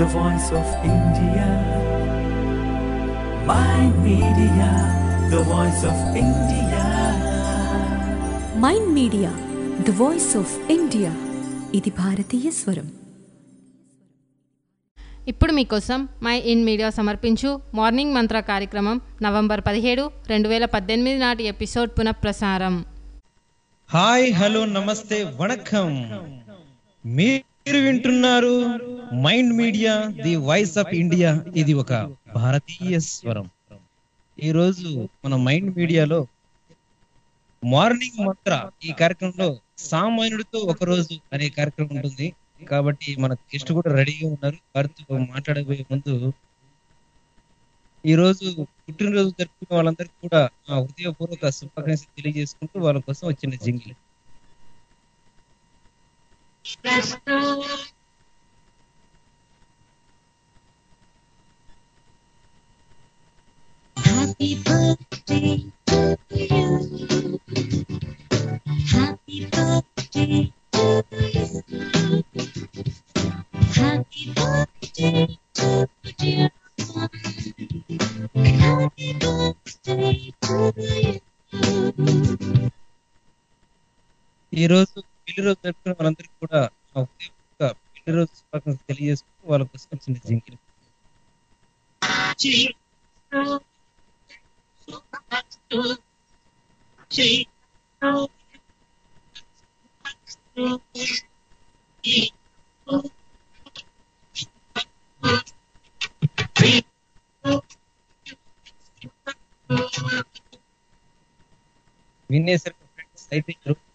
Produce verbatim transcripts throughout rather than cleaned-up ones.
the voice of India. Mind Media, the voice of India. Mind media the voice of India. ఇది భారతీయ స్వరం. ఇప్పుడు మీకోసం my in media సమర్పించు morning మంత్ర కార్యక్రమం నవంబర్ పదిహేడు రెండు వేల పద్దెనిమిది నాటి ఎపిసోడ్ పునఃప్రసారం. హాయ్, హలో, నమస్తే, వణకం. మీరు వింటున్నారు mind media the voice of India. ఇది ఒక భారతీయ స్వరం. ఈరోజు మన మైండ్ మీడియాలో మార్నింగ్ మంత్ర ఈ కార్యక్రమంలో సామాన్యుడితో ఒక రోజు అనే కార్యక్రమం ఉంటుంది. కాబట్టి మన గెస్ట్ కూడా రెడీగా ఉన్నారు. వారితో మాట్లాడబోయే ముందు ఈ రోజు పుట్టినరోజు జరుపుకున్న వాళ్ళందరికీ కూడా ఆ హృదయపూర్వక శుభాకాంక్షలు తెలియజేసుకుంటూ వాళ్ళ కోసం వచ్చిన jingle. Happy birthday to you. Happy birthday to you. Happy birthday to dear one. Happy birthday to you. ఈ రోజు పెళ్లి రోజు జరుపుకున్న వాళ్ళందరికీ కూడా ఆ హృదయపూర్వక పెళ్లి రోజు శుభాకాంక్షలు తెలియజేసుకుంటూ వాళ్ళ కోసం వచ్చిన జింగిల్. వినేసరికి ఫ్రెండ్స్ అయితే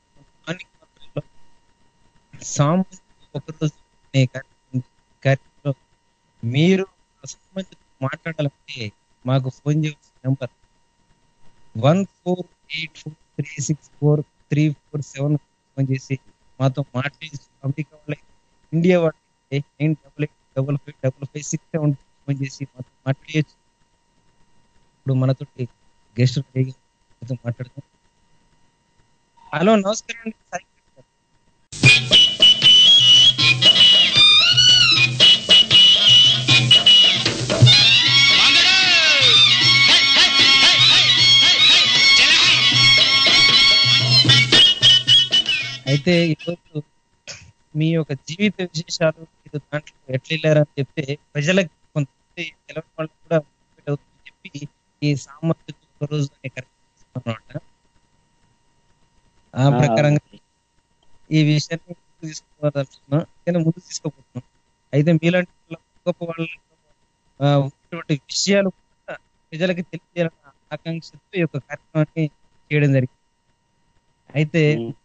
సామాన్యుడు ఒకరోజు అనే కార్యక్రమంలో మీరు సామాన్యుడితో మాట్లాడాలంటే మాకు ఫోన్ చేయాల్సిన number one four eight four three six four three four seven phone చేసి మాతో మాట్లాడి, అమెరికా వాళ్ళైతే, ఇండియా వాళ్ళైతే nine double eight double five double five six seven phone చేసి మాతో మాట్లాడేయచ్చు. ఇప్పుడు మనతోటి గెస్ట్ రెడీగా మాట్లాడతాం. హలో, నమస్కారం అండి. సాయి అయితే ఈరోజు మీ యొక్క జీవిత విశేషాలు ఇది దాంట్లో ఎట్లా వెళ్ళారని చెప్తే ప్రజలకు కొంతమంది తెలవని వాళ్ళు కూడా అవుతుందని చెప్పి ఈ సామర్థ్యం ఒక రోజు అనే కార్యక్రమం అన్నమాట. ఆ ప్రకారంగా ఈ విషయాన్ని ముందుకు తీసుకోవాలనుకున్నాం, కానీ ముందుకు తీసుకోబోతున్నాం. అయితే మీలాంటి గొప్ప వాళ్ళ ఉన్నటువంటి విషయాలు కూడా ప్రజలకి తెలియజేయాలన్న ఆకాంక్షతో ఈ యొక్క కార్యక్రమాన్ని చేయడం జరిగింది. అయితే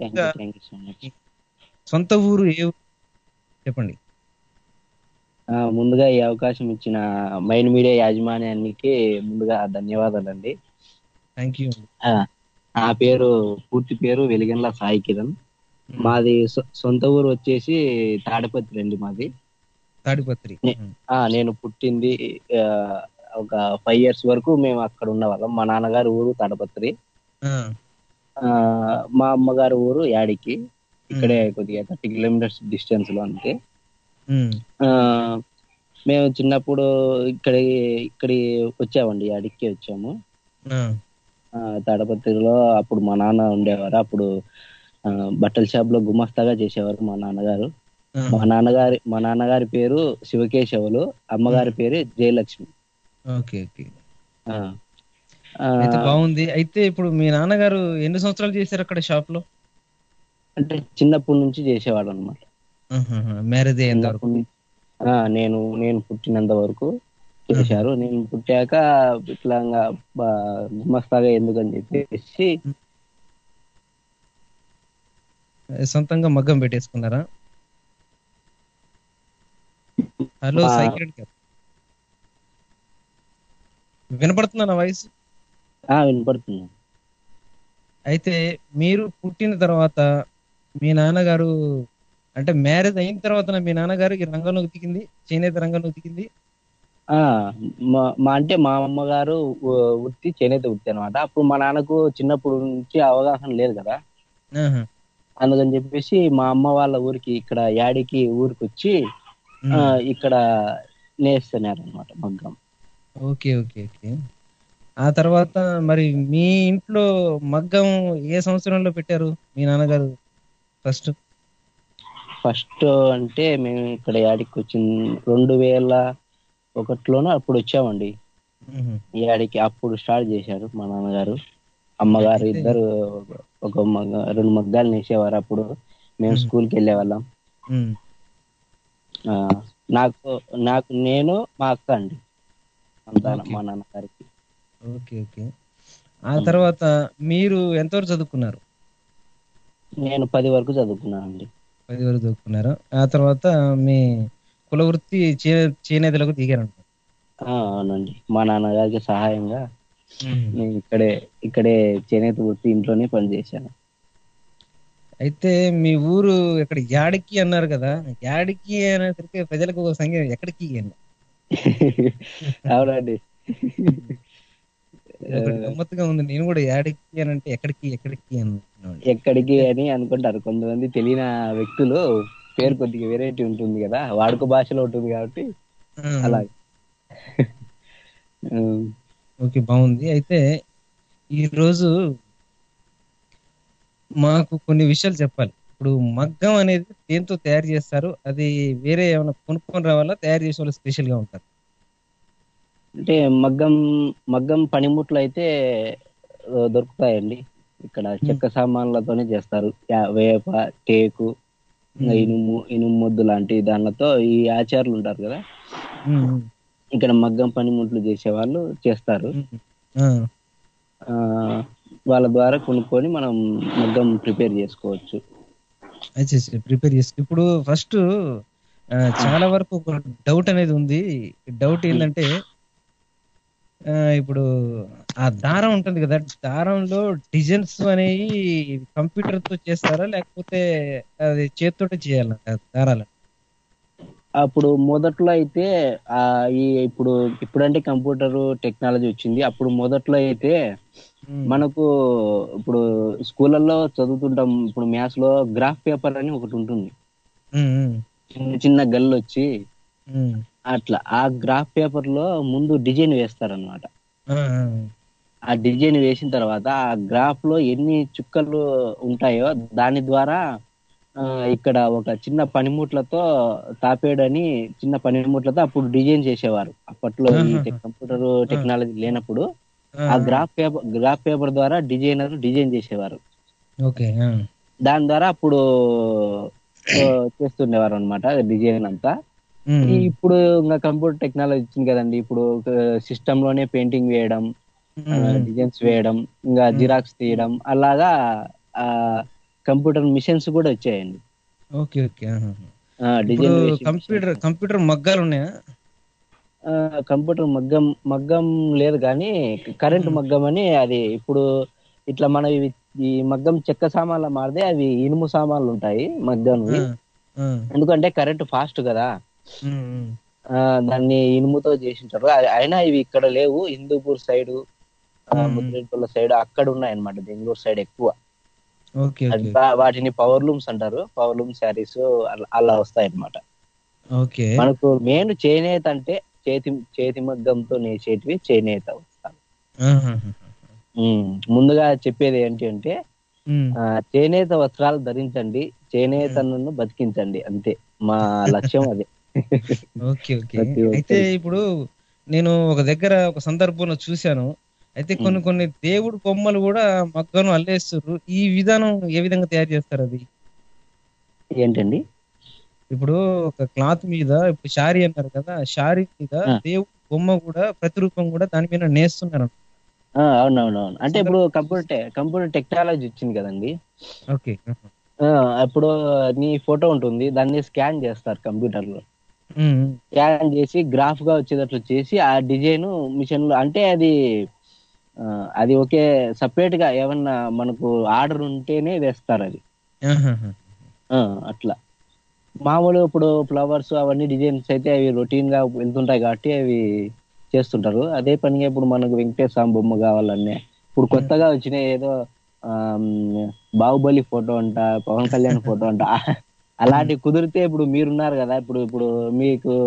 సొంత ఊరు ఏ ఊరు చెప్పండి. ముందుగా ఈ అవకాశం ఇచ్చిన మైండ్ మీడియా యాజమాన్యానికి ముందుగా ధన్యవాదాలండి. Thank you. నా పేరు పూర్తి పేరు వెలిగండ్ల సాయి కిరణ్. మాది సొంత ఊరు వచ్చేసి తాడిపత్రి అండి. మాది తాడిపత్రి. నేను పుట్టింది ఒక ఫైవ్ ఇయర్స్ వరకు మేము అక్కడ ఉన్న వాళ్ళం. మా నాన్నగారు ఊరు తాడిపత్రి, మా అమ్మగారు ఊరు యాడికి, ఇక్కడే కొద్దిగా థర్టీ కిలోమీటర్స్ డిస్టెన్స్ లో అంతే. మేము చిన్నప్పుడు ఇక్కడ ఇక్కడి వచ్చామండి, యాడికి వచ్చాము. తాడపత్రిలో అప్పుడు మా నాన్న ఉండేవారు. అప్పుడు బట్టల షాప్ లో గుమస్తాగా చేసేవారు మా నాన్నగారు. మా నాన్నగారి మా నాన్నగారి పేరు శివకేశవులు, అమ్మగారి పేరు జయలక్ష్మి. ఓకే ఓకే, అయితే బాగుంది. అయితే ఇప్పుడు మీ నాన్నగారు ఎన్ని సంవత్సరాలు చేశారు అక్కడ షాప్ లో? అంటే చిన్నప్పటి నుంచి చేసేవాడు అనమాట. మ్యారేజ్ అయ్యేంత వరకు? నేను నేను పుట్టినంత వరకు చేశారు. నేను పుట్టాక ఇట్లా గుమస్తాగా ఎందుకని చెప్పేసి సొంతంగా మగ్గం పెట్టేసుకున్నారా? హలో సైకిల్ గారు, వినపడుతుందా నా వాయిస్? వినపడుతుంది. అయితే మీరు పుట్టిన తర్వాత మీ నాన్నగారు అంటే మ్యారేజ్ అయిన తర్వాత మీ నాన్నగారు ఈ రంగంలోకి దిగింది, చేనేత రంగంలోకి దిగింది? మా అంటే మా అమ్మగారు వృత్తి చేనేత వృత్తి అనమాట. అప్పుడు మా నాన్నకు చిన్నప్పుడు నుంచి అవగాహన లేదు కదా, అందుకని చెప్పేసి మా అమ్మ వాళ్ళ ఊరికి ఇక్కడ యాడికి ఊరికి వచ్చి ఇక్కడ నేస్తున్నారు అనమాట మగ్గం. ఓకే ఓకే ఓకే ఆ తర్వాత మరి మీ ఇంట్లో మగ్గం ఏ సంవత్సరంలో పెట్టారు మీ నాన్నగారు ఫస్ట్? ఫస్ట్ అంటే మేము ఇక్కడ యాడికి వచ్చింది రెండు వేల ఒకటిలోనో అప్పుడు వచ్చామండి ఈ యాడికి. అప్పుడు స్టార్ట్ చేశారు మా నాన్నగారు. అమ్మగారు అయితే ఇద్దరు ఒక మగ్గ రెండు మగ్గాలు నేసేవారు. అప్పుడు మేము మ్మ్. స్కూల్కి వెళ్ళే వాళ్ళం. మ్మ్. ఆ, నాకు నాకు నేను మా అక్క అండి సంతానం ఓకే మా నాన్నగారికి. ఓకే ఓకే ఆ తర్వాత మీరు ఎంతవరకు చదువుకున్నారు? నేను పది వరకు చదువుకున్నానండి. పది వరకు చదువుకున్నారు. ఆ తర్వాత మీ కుల వృత్తి చే చేనేతలకు దిగారంట. ఆ, అవునండి, మా నాన్నగారికి సహాయంగా నేను ఇక్కడే ఇక్కడే చేనేత వృత్తి ఇంట్లోనే పనిచేశాను. అయితే మీ ఊరు ఇక్కడ యాడికి అన్నారు కదా, యాడికి అనేసరికి ప్రజలకు ఒక సంఖ్య ఎక్కడికి అని అవునండి. ఇది ఒకటి గమ్మత్తుగా ఉంది. నేను కూడా యాడికి అని అంటే ఎక్కడికి ఎక్కడికి అన్నాను. ఎక్కడికి అని అనుకుంటారు కొంతమంది తెలియని వ్యక్తులు. పేరు కొద్దిగా వెరైటీ ఉంటుంది కదా, వాడుక భాషలో ఉంటుంది కాబట్టి అలా. ఓకే బాగుంది. అయితే ఈ రోజు మాకు కొన్ని విషయాలు చెప్పాలి. ఇప్పుడు మగ్గం అనేది దేంతో తయారు చేస్తారు? అది వేరే ఏమైనా కొనుక్కొని రావాలా, తయారు చేసే వాళ్ళు స్పెషల్ గా ఉంటారు? అంటే మగ్గం మగ్గం పనిముట్లు అయితే ఆ, దొరుకుతాయండి ఇక్కడ. చెక్క సామాన్లతోనే చేస్తారు. యా- వేప, టేకు, ఇంకా ఇనుము ఇనుము మొద్దు లాంటి దానిలతో ఈ ఆచార్యులు ఉంటారు కదా, ఉమ్, ఇక్కడ మగ్గం పనిముట్లు చేసే వాళ్ళు చేస్తారు. ఉమ్, ఆ, ఆ వాళ్ళ ద్వారా కొనుక్కొని మనం మగ్గం ప్రిపేర్ చేసుకోవచ్చు. అయితే ప్రిపేర్ చేసి ఇప్పుడు ఫస్ట్ చాలా వరకు ఒక డౌట్ అనేది ఉంది. డౌట్ ఏంటంటే ఆ, ఇప్పుడు ఆ దారం ఉంటుంది కదా, దారంలో డిజైన్స్ అనేవి కంప్యూటర్ తో చేస్తారా లేకపోతే అది చేతితోటే చేయాలంట దారాలు? అప్పుడు మొదట్లో అయితే ఆ ఈ ఇప్పుడు ఇప్పుడంటే కంప్యూటర్ టెక్నాలజీ వచ్చింది. అప్పుడు మొదట్లో అయితే ఉమ్, మనకు ఇప్పుడు స్కూళ్ళల్లో చదువుతుంటాం. ఇప్పుడు మ్యాథ్స్ లో గ్రాఫ్ పేపర్ అని ఒకటి ఉంటుంది, ఉమ్, ఉమ్, చిన్న చిన్న గల్లు వచ్చి ఉమ్, అట్లా. ఆ గ్రాఫ్ పేపర్ లో ముందు డిజైన్ వేస్తారనమాట. ఆ, ఆ, ఆ డిజైన్ వేసిన తర్వాత ఆ గ్రాఫ్ లో ఎన్ని చుక్కలు ఉంటాయో దాని ద్వారా ఆ, ఇక్కడ ఒక చిన్న పనిముట్లతో తాపేడని చిన్న పనిముట్లతో అప్పుడు డిజైన్ చేసేవారు. అప్పట్లో ఈ ఆహాహా. టెక్- కంప్యూటర్ టెక్నాలజీ లేనప్పుడు ఆ, ఆ గ్రాఫ్ పేపర్ గ్రాఫ్ పేపర్ ద్వారా డిజైనర్ డిజైన్ చేసేవారు. ఓకే ఆ, దాని ద్వారా అప్పుడు ఆ, చేస్తుండేవారు అనమాట డిజైన్ అంతా. ఉమ్, ఈ ఇప్పుడు ఇంకా కంప్యూటర్ టెక్నాలజీ వచ్చింది కదండి. ఇప్పుడు సిస్టమ్ లోనే పెయింటింగ్ వేయడం, ఉమ్, ఉమ్, డిజైన్స్ వేయడం, ఇంకా జిరాక్స్ తీయడం, అలాగా ఆ కంప్యూటర్ మిషన్స్ కూడా వచ్చాయండి. ఓకే ఓకే ఆహాహా. ఆ, ఇప్పుడు డిజైన్ వేసి కంప్యూటర్ కంప్యూటర్ మగ్గాలు ఉన్నాయా? ఆ, కంప్యూటర్ మగ్గం మగ్గం లేదు కానీ కరెంట్ మగ్గం అని అది. ఇప్పుడు ఇట్లా మన ఇవి ఈ మగ్గం చెక్క సామాన్లు మారితే అవి ఇనుము సామాన్లు ఉంటాయి మగ్గంవి. ఆ, ఆ, ఎందుకంటే కరెంట్ ఫాస్ట్ కదా, ఉమ్, ఉమ్, ఆ దాన్ని ఇనుముతో చేసింటారు. అ- అయినా ఇవి ఇక్కడ లేవు. Hindupur side, um, um. Mudrepalli side అక్కడ ఉన్నాయన్నమాట. బెంగళూరు సైడ్ ఎక్కువ. ఓకే అది ఓకే బా- వాటిని పవర్ లూమ్స్ అంటారు. పవర్ లూమ్ శారీస్ అలా వస్తాయి అన్నమాట. ఓకే మనకు మెయిన్ చేనేత అంటే చేతి చేతి మగ్గంతో నేసేటివి చేనేత వస్తాయి. ఆహాహా. ఉమ్, ముందుగా చెప్పేది ఏంటి అంటే ఉమ్. ఆ, చేనేత వస్త్రాలు ధరించండి, చేనేతను బతికించండి, అంతే మా లక్ష్యం అదే. ఓకే ఓకే ప్రతి అయితే ఒక్కరికి. ఇప్పుడు నేను ఒక దగ్గర ఒక సందర్భంలో చూశాను. అయితే కొన్ని కొన్ని దేవుడు బొమ్మలు కూడా మగ్గను అల్లేస్తారు. ఈ విధానం ఏ విధంగా తయారు చేస్తారు అది? ఏంటండి? ఇప్పుడు ఒక క్లాత్ మీద ఇప్పుడు శారీ అన్నారు కదా, శారీ మీద ఆ. దేవుడు బొమ్మ కూడా ప్రతిరూపం కూడా దాని మీద నేస్తున్నారు. ఆ, అవునవునవును. అంటే ఇప్పుడు కంప్యూటర్ టె- కంప్యూటర్ టెక్నాలజీ వచ్చింది కదండి. ఓకే ఆ, అప్పుడు నీ ఫోటో ఉంటుంది, దాన్ని స్కాన్ చేస్తారు కంప్యూటర్ లో. ఉమ్, స్కాన్ చేసి గ్రాఫ్ గా వచ్చేటట్లు చేసి ఆ డిజైన్ మిషన్ లో అంటే అది ఆ, అది ఒకే సపరేట్ గా ఏమన్నా మనకు ఆర్డర్ ఉంటేనే వేస్తారు అది. ఆహాహా. ఆ, అట్లా. మామూలు ఇప్పుడు ఫ్లవర్స్ అవన్నీ డిజైన్స్ అయితే అవి రొటీన్ గా వెళ్తుంటాయి కాబట్టి అవి చేస్తుంటారు. అదే పనిగా ఇప్పుడు మనకు వెంకటేశ్వర స్వామి బొమ్మ కావాలనే ఇప్పుడు కొత్తగా వచ్చిన ఏదో ఆమ్, బాహుబలి ఫోటో అంట, పవన్ కళ్యాణ్ ఫోటో అంట, అలాంటి కుదిరితే ఇప్పుడు మీరున్నారు కదా, ఇప్పుడు ఇప్పుడు మీకు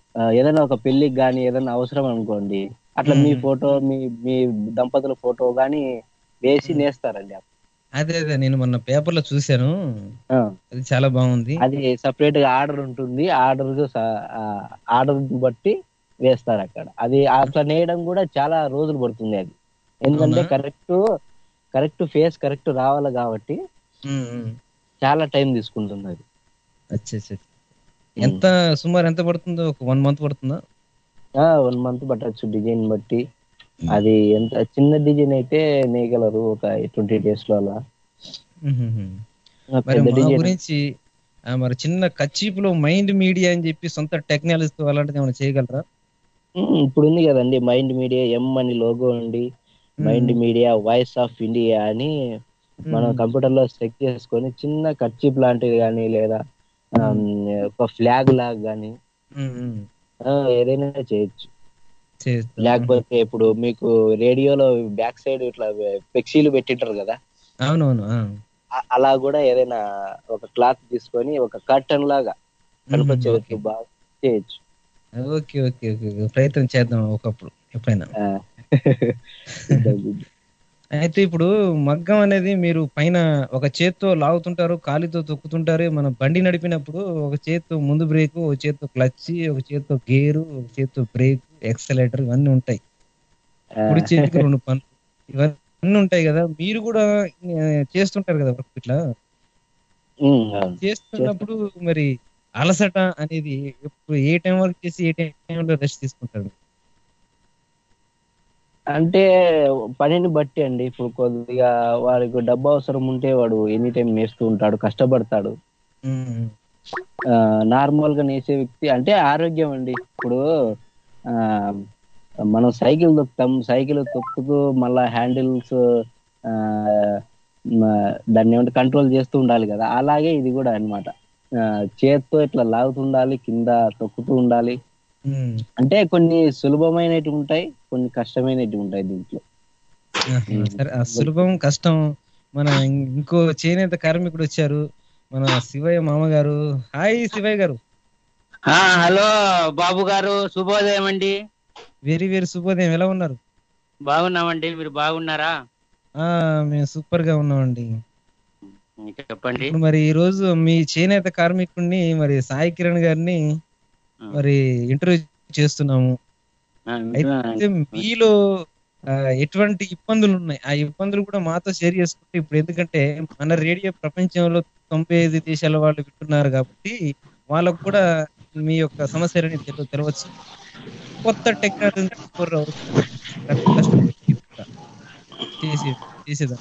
ఆ, ఏదైనా ఒక పెళ్లికి కానీ ఏదైనా అవసరం అనుకోండి, అట్లా మీ మ్మ్. ఫోటో మీ మీ దంపతుల ఫోటో కానీ వేసి మ్మ్. నేస్తారండి. అదే అదే నేను మొన్న పేపర్లో చూశాను. ఆ, అది చాలా బాగుంది. అది సపరేట్ గా ఆర్డర్ ఉంటుంది. ఆర్డర్ ఆర్డర్ బట్టి వేస్తారు అక్కడ. అది అట్లా నేయడం కూడా చాలా రోజులు పడుతుంది అది. ఎందుకంటే అవునా? కరెక్ట్ కరెక్ట్ ఫేస్ కరెక్ట్ రావాలి కాబట్టి మ్మ్, మ్మ్. చాలా టైం తీసుకుంటుంది అది. అచ్చా అచ్చా. ఎంత సుమారు ఎంత పడుతుందో? ఒక వన్ మంత్ పడుతుందా? వన్ మంత్ పట్టచ్చు డిజైన్ బట్టి. అది ఎంత చిన్న డిజైన్ అయితే నేయగలరు ఒక ట్వంటీ డేస్ లో అలా. మ్మ్. ఆ, మరి పెద్ద మా డిజైన్ గురించి ఆ, మరి చిన్న కచ్చీపులో మైండ్ మీడియా అని చెప్పి సొంత టెక్నాలజీతో అలాంటిది ఏమైనా చేయగలరా? ఇప్పుడు ఉంది కదండి మైండ్ మీడియా ఎం అని లోగో ఉండి, mind hmm. Media voice of India అని మనం మ్మ్. కంప్యూటర్ లో సెట్ చేసుకొని చిన్న కర్చీప్ లాంటిది కానీ లేదా మ్మ్. ఆమ్, ఒక ఫ్లాగ్ లాగా కానీ మ్మ్. మ్మ్. ఏదైనా చేయొచ్చు. చేస్తా. మ్మ్. లేకపోతే ఇప్పుడు మీకు రేడియోలో బ్యాక్ సైడ్ ఇట్లా ఫ్లెక్సీలు పెట్టింటారు కదా, అవునవును. ఆ. ఆ- అలా కూడా ఏదైనా ఒక క్లాత్ తీసుకొని ఒక కర్టన్ లాగా మ్మ్. ఓకే కనిపించేటట్టు బాగా చేయొచ్చు. Okay okay okay okay. ప్రయత్నం చేద్దాం ఒకప్పుడు ఎప్పుడైనా. ఆ, చూద్దాం, చూద్దాం. అయితే ఇప్పుడు మగ్గం అనేది మీరు పైన ఒక చేత్తో లాగుతుంటారు, కాలితో తొక్కుతుంటారు. మనం బండి నడిపినప్పుడు ఒక చేత్తో ముందు బ్రేకు, ఒక చేత్తో క్లచ్, ఒక చేత్తో గేరు, ఒక చేత్తో బ్రేక్, ఎక్సలేటర్ ఇవన్నీ ఉంటాయి. ఆ, కుడి చేతికి రెండు పనులు ఇవన్నీ ఉంటాయి కదా. మీరు కూడా ఆ, చేస్తుంటారు కదా వర్క్ ఇట్లా. ఉమ్, అవును. చేస్తా. చేస్తున్నప్పుడు మరి అలసట అనేది ఎప్పుడు ఏ టైం వరకు చేసి ఏ టైంలో రెస్ట్ తీసుకుంటారు? అంటే పనిని బట్టి అండి. ఇప్పుడు కొద్దిగా వాడికి డబ్బు అవసరం ఉంటే వాడు ఎనీ టైం నేస్తూ ఉంటాడు, కష్టపడతాడు. ఉమ్, ఆ నార్మల్ గా నేసే వ్యక్తి అంటే ఆరోగ్యం అండి. ఇప్పుడు ఆ మనం సైకిల్ తొక్కుతాం, సైకిల్ తొక్కుతూ మళ్ళా హ్యాండిల్స్ ఆ మ- దాన్ని ఏమంటే కంట్రోల్ చేస్తూ ఉండాలి కదా. అలాగే ఇది కూడా అన్నమాట. ఆ చేత్తో ఇట్లా లాగుతుండాలి, కింద తొక్కుతూ ఉండాలి. ఉమ్. అంటే కొన్ని సులభమైనవి ఉంటాయి, కొన్ని కష్టమైనవి ఉంటాయి దీంట్లో. ఆహా, ఉమ్. సరే. ఆ సులభం కష్టం మన ఇం- ఇంకో చేనేత కార్మికుడు వచ్చారు, మన శివయ్య మామగారు. హాయ్ శివయ్య గారు. ఆ, హలో బాబు గారు, శుభోదయం అండి. వెరీ వెరీ శుభోదయం. ఎలా ఉన్నారు? బాగున్నామండి, మీరు బాగున్నారా? ఆ మేము సూపర్ గా ఉన్నామండి. ఇంకా చెప్పండి. ఇప్పుడు మరి ఈ రోజు మీ చేనేత కార్మికుడిని మరి సాయి కిరణ్ గారిని ఆ, మరి ఇంటర్వ్యూ చేస్తున్నాము. ఆ, అయితే వింటున్నానండి. మీలో ఆ, ఎటువంటి ఇబ్బందులు ఉన్నాయి, ఆ ఇబ్బందులు కూడా మాతో షేర్ చేసుకుంటే ఇప్పుడు, ఎందుకంటే మన రేడియో ప్రపంచంలో తొంభై ఐదు దేశాల వాళ్ళు వింటున్నారు కాబట్టి వాళ్ళకు కూడా మీ యొక్క సమస్యలని తెలు తెలవచ్చు. కొత్త టెక్నాలజీ కష్టపడి చేసే చేసేదాన్ని.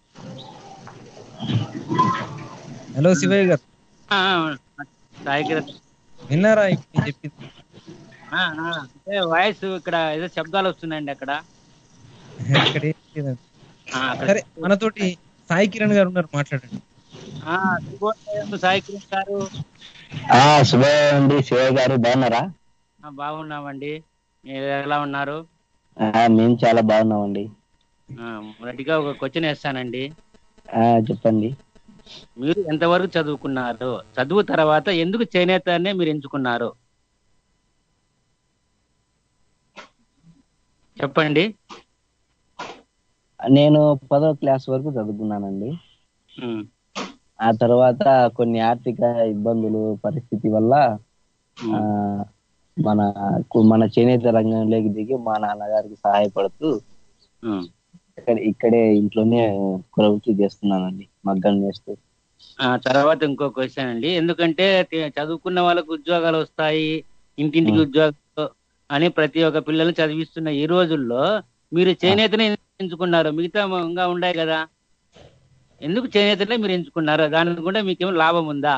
హలో శివయ్య గారు, ఆ, ఆ, సాయి కిరణ్. విన్నారా ఇప్పుడు నేను చెప్పింది? ఆ, ఆ, అంటే వాయిస్ ఇక్కడ ఏదో శబ్దాలు వస్తున్నాయండి అక్కడ. ఇక్కడ ఏం లేదండి. ఆ, అక్కడ సరే, మనతోటి సాయి కిరణ్ గారు ఉన్నారు, మాట్లాడండి. ఆ, శుభోదయం సాయి కిరణ్ గారు. ఆ శుభోదయం అండి. శివయ్య గారు బాగున్నారా? ఆ, బాగున్నామండి, మీరు ఎలా ఉన్నారు? ఆ, మేము చాలా బాగున్నామండి. ఆ, మొదటిగా ఒక క్వశ్చన్ వేస్తానండి. ఆ చెప్పండి. మీరు ఎంతవరకు చదువుకున్నారు? చదువు తర్వాత ఎందుకు చేనేతనే మీరు ఎంచుకున్నారు? చెప్పండి. నేను పదో క్లాస్ వరకు చదువుకున్నానండి. ఉమ్, ఆ తర్వాత కొన్ని ఆర్థిక ఇబ్బందులు పరిస్థితి వల్ల ఆ ఉమ్, మన మన చేనేత రంగంలోకి దిగి మా నాన్నగారికి సహాయపడుతూ ఉమ్. ఇక్కడ ఇక్కడే ఇంట్లోనే ప్రవృత్తి చేస్తున్నానండి, మగ్గం చేస్తూ. ఆ తర్వాత ఇంకో క్వశ్చన్ అండి. ఎందుకంటే తే- చదువుకున్న వాళ్ళకు ఉద్యోగాలు వస్తాయి, ఇంటింటికి ఉమ్. ఉద్యోగాలు అని ప్రతి ఒక్క పిల్లలు చదివిస్తున్న ఈ రోజుల్లో మీరు చేనేతనే ఎంచుకున్నారు. మిగతా ఇంకా ఉన్నాయి కదా, ఎందుకు చేనేతనే మీరు ఎంచుకున్నారు? దాని కూడా మీకేమో లాభం ఉందా?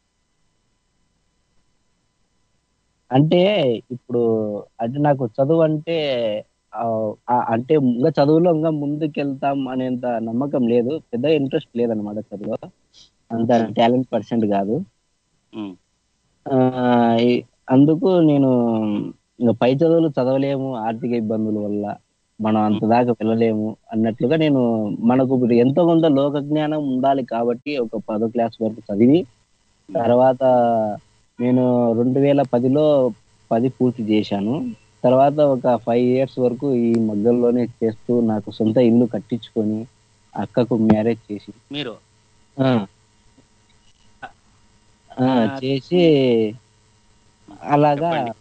అంటే ఇప్పుడు అంటే నాకు చదువు అంటే ఆ, ఆ, అంటే ఇంకా చదువులో ఇంకా ముందుకు వెళ్తాం అనేంత నమ్మకం లేదు, పెద్ద ఇంట్రెస్ట్ లేదనమాట చదువులో. అంత ఉమ్, టాలెంట్ పర్సెంట్ కాదు. ఉమ్, ఆ ఈ- అందుకు నేను ఇంకా పై చదువులు చదవలేము ఆర్థిక ఇబ్బందుల వల్ల, మనం అంత ఉమ్, దాకా వెళ్ళలేము అన్నట్లుగా నేను, మనకు ఇప్పుడు ఎంతో కొంత లోక జ్ఞానం ఉండాలి కాబట్టి ఒక పదో క్లాస్ వరకు చదివి తర్వాత నేను రెండు వేల పదిలో పది పూర్తి చేశాను. తర్వాత ఒక ఫైవ్ ఇయర్స్ వరకు ఈ మగ్గంలోనే చేస్తూ నాకు సొంత ఇల్లు కట్టించుకొని అక్కకు మ్యారేజ్ చేసి మీరు ఆ, ఆ, చేసి అలాగా చెప్పండి.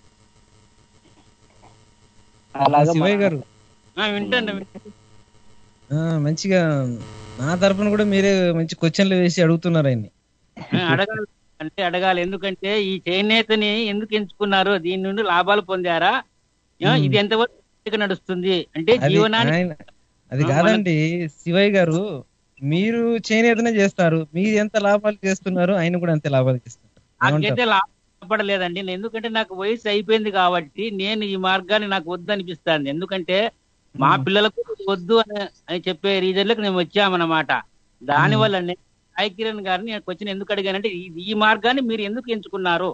అలాగా శివయ్య మా- గారు ఆ, వింటండి వింటండి. ఆ, మంచిగా నా తరపున కూడా మీరే మంచి క్వశ్చన్లు వేసి అడుగుతున్నారు ఆయన్ని. ఆ, అడగాలి అంటే అడగాలి. ఎందుకంటే ఈ చేనేతని ఎందుకు ఎంచుకున్నారు? దీని నుండి లాభాలు పొందారా? ఆ, మ్మ్. ఇది ఎంతవరకు నడుస్తుంది అంటే అది జీవనాన్ని ఆయన అది ఆ, కాదండి శివయ్య గారు, మీరు చేనేతనే చేస్తారు, మీరు ఎంత లాభాలు చేస్తున్నారు, ఆయన కూడా అంతే లాభాలు చేస్తున్నారు. నాకైతే ఏమంటారు? లాభపడలేదండి. నేను ఎందుకంటే నాకు వయసు అయిపోయింది కాబట్టి నేను ఈ మార్గాన్ని నాకు వద్దు అనిపిస్తాను. ఎందుకంటే మా మ్మ్. పిల్లలకు వద్దు అని అని చెప్పే రీజన్లకు మేము వచ్చామన్నమాట. దాని మ్మ్. వల్ల నేను సాయి కిరణ్ గారిని నేను క్వశ్చన్ ఎందుకు అడిగానంటే ఈ- ఈ మార్గాన్ని మీరు ఎందుకు ఎంచుకున్నారు?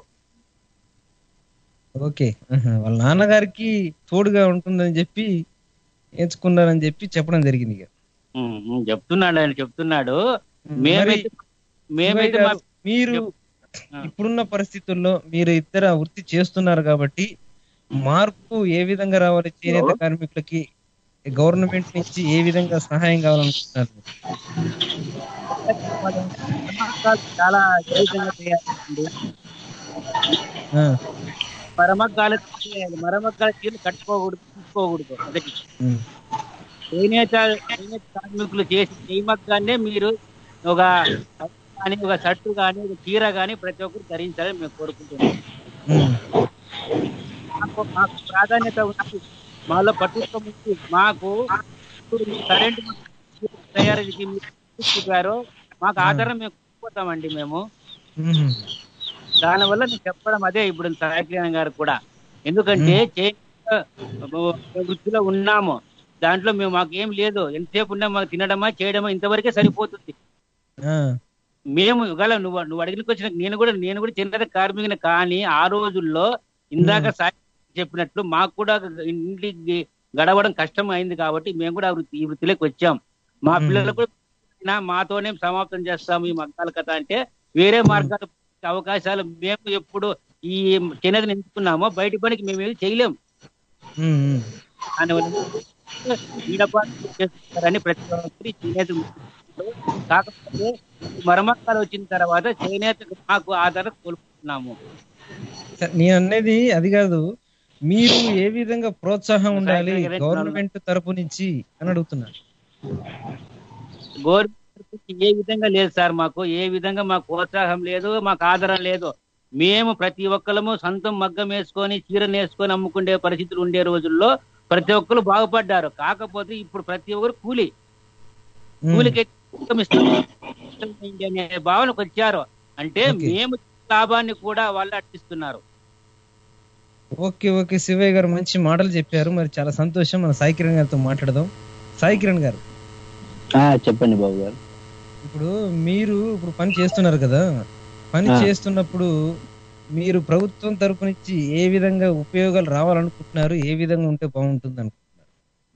ఓకే. ఆహా. వాళ్ళ నాన్నగారికి తోడుగా ఉంటుందని చెప్పి ఎంచుకున్నారని చెప్పి చెప్పడం జరిగింది ఇక. ఉమ్, ఉమ్, చెప్తున్నాడు ఆయన చెప్తున్నాడు. మరి మేమైతే శివయ్య మేమైతే మా గారు, మీరు ఆ. ఇప్పుడున్న పరిస్థితుల్లో మీరు ఇద్దర వృత్తి చేస్తున్నారు కాబట్టి మార్పు ఏ విధంగా రావాలి, చేనేత కార్మికులకి గవర్నమెంట్ నుంచి ఏ విధంగా సహాయం కావాలనుకుంటున్నారు? మరమగ్గాలు చాలా ఏ విధంగా చేయాలండి? ఆ, మరమగ్గాలు చేయాలి. మరమగ్గాల చీరలు కట్టుకోకూడదు, తీసుకోకూడదు. ఒకటి ఉమ్, చేనేత చేనేత కార్మికులు చేసి చేయిమగ్గానే మీరు ఒక కానీ ఒక షర్టు కానీ ఒక చీర కానీ ప్రతి ఒక్కరు ధరించాలని మేము కోరుకుంటున్నాం. ఉమ్, మాకు మాకు ప్రాధాన్యత ఉంది, మాలో పట్టుత్వం ఉంది. మాకు ఇప్పుడు మీ కరెంట్ తయారీకి మీరు చూపారో మాకు ఆధారం మేము కోల్పోతామండి మేము. ఉమ్, దానివల్ల నేను చెప్పడం అదే ఇప్పుడు సాయికిరణ్ గారు కూడా. ఎందుకంటే చేనేత వృత్తిలో ఉన్నాము, దాంట్లో మేము మాకు ఏం లేదు. ఎంతసేపు ఉన్నా మాకు తినడమా చేయడమా ఇంతవరకే సరిపోతుంది. ఆ, మేము గల నువ్వు నువ్వు అడిగినకి వచ్చిన నేను కూడా నేను కూడా చిన్న కార్మికుని. కానీ ఆ రోజుల్లో ఇందాక సాయి చెప్పినట్లు మాకు కూడా ఇంటికి గడవడం కష్టం అయింది కాబట్టి మేము కూడా ఆ వృత్తి ఈ వృత్తిలోకి వచ్చాం. మా మ్మ్. పిల్లలకు కూడా నా మాతోనే సమాప్తం చేస్తాము ఈ మగ్గాల కథ అంటే వేరే మార్గాలు అవకాశాలు మేము ఎప్పుడు ఈ చేనేతను ఎంచుకున్నామో బయట పనికి మేము ఏమి చేయలేం. ఉమ్, ఉమ్. దానివల్ల ఈడపాటు చేస్తారని ప్రతి ఒక్కరి చేనేత కాకపోతే మరమక్కలు వచ్చిన తర్వాత చేనేత మాకు ఆధారం కోల్పోతున్నాము. సరే, నేను అనేది అది కాదు, మీరు ఏ విధంగా ప్రోత్సాహం ఉండాలి గవర్నమెంట్ తరపు నుంచి అని అడుగుతున్నారు. గవర్నమెంట్ ఏ విధంగా లేదు సార్, మాకు ఏ విధంగా మాకు ప్రోత్సాహం లేదు, మాకు ఆధారం లేదు. మేము ప్రతి ఒక్కరము సొంతం మగ్గం వేసుకొని చీర నేసుకొని అమ్ముకునే పరిస్థితులు ఉండే రోజుల్లో ప్రతి ఒక్కరు బాగుపడ్డారు. కాకపోతే ఇప్పుడు ప్రతి ఒక్కరు కూలి ఉమ్, కూలికి ఇస్తాం అనే భావనకు వచ్చారు. అంటే ఓకే. మేము లాభాన్ని కూడా వాళ్ళు అట్టిస్తున్నారు. ఓకే ఓకే శివయ్య గారు మంచి మాటలు చెప్పారు. మరి చాలా సంతోషం. మన సాయి కిరణ్ గారితో మాట్లాడదాం. సాయి కిరణ్ గారు, ఆ, చెప్పండి బాబు గారు. ఇప్పుడు మీరు ఇప్పుడు పని చేస్తున్నారు కదా, పని ఆ. చేస్తున్నప్పుడు మీరు ప్రభుత్వం తరపు నుంచి ఏ విధంగా ఉపయోగాలు రావాలనుకుంటున్నారు, ఏ విధంగా ఉంటే బాగుంటుంది అనుకుంటున్నారు?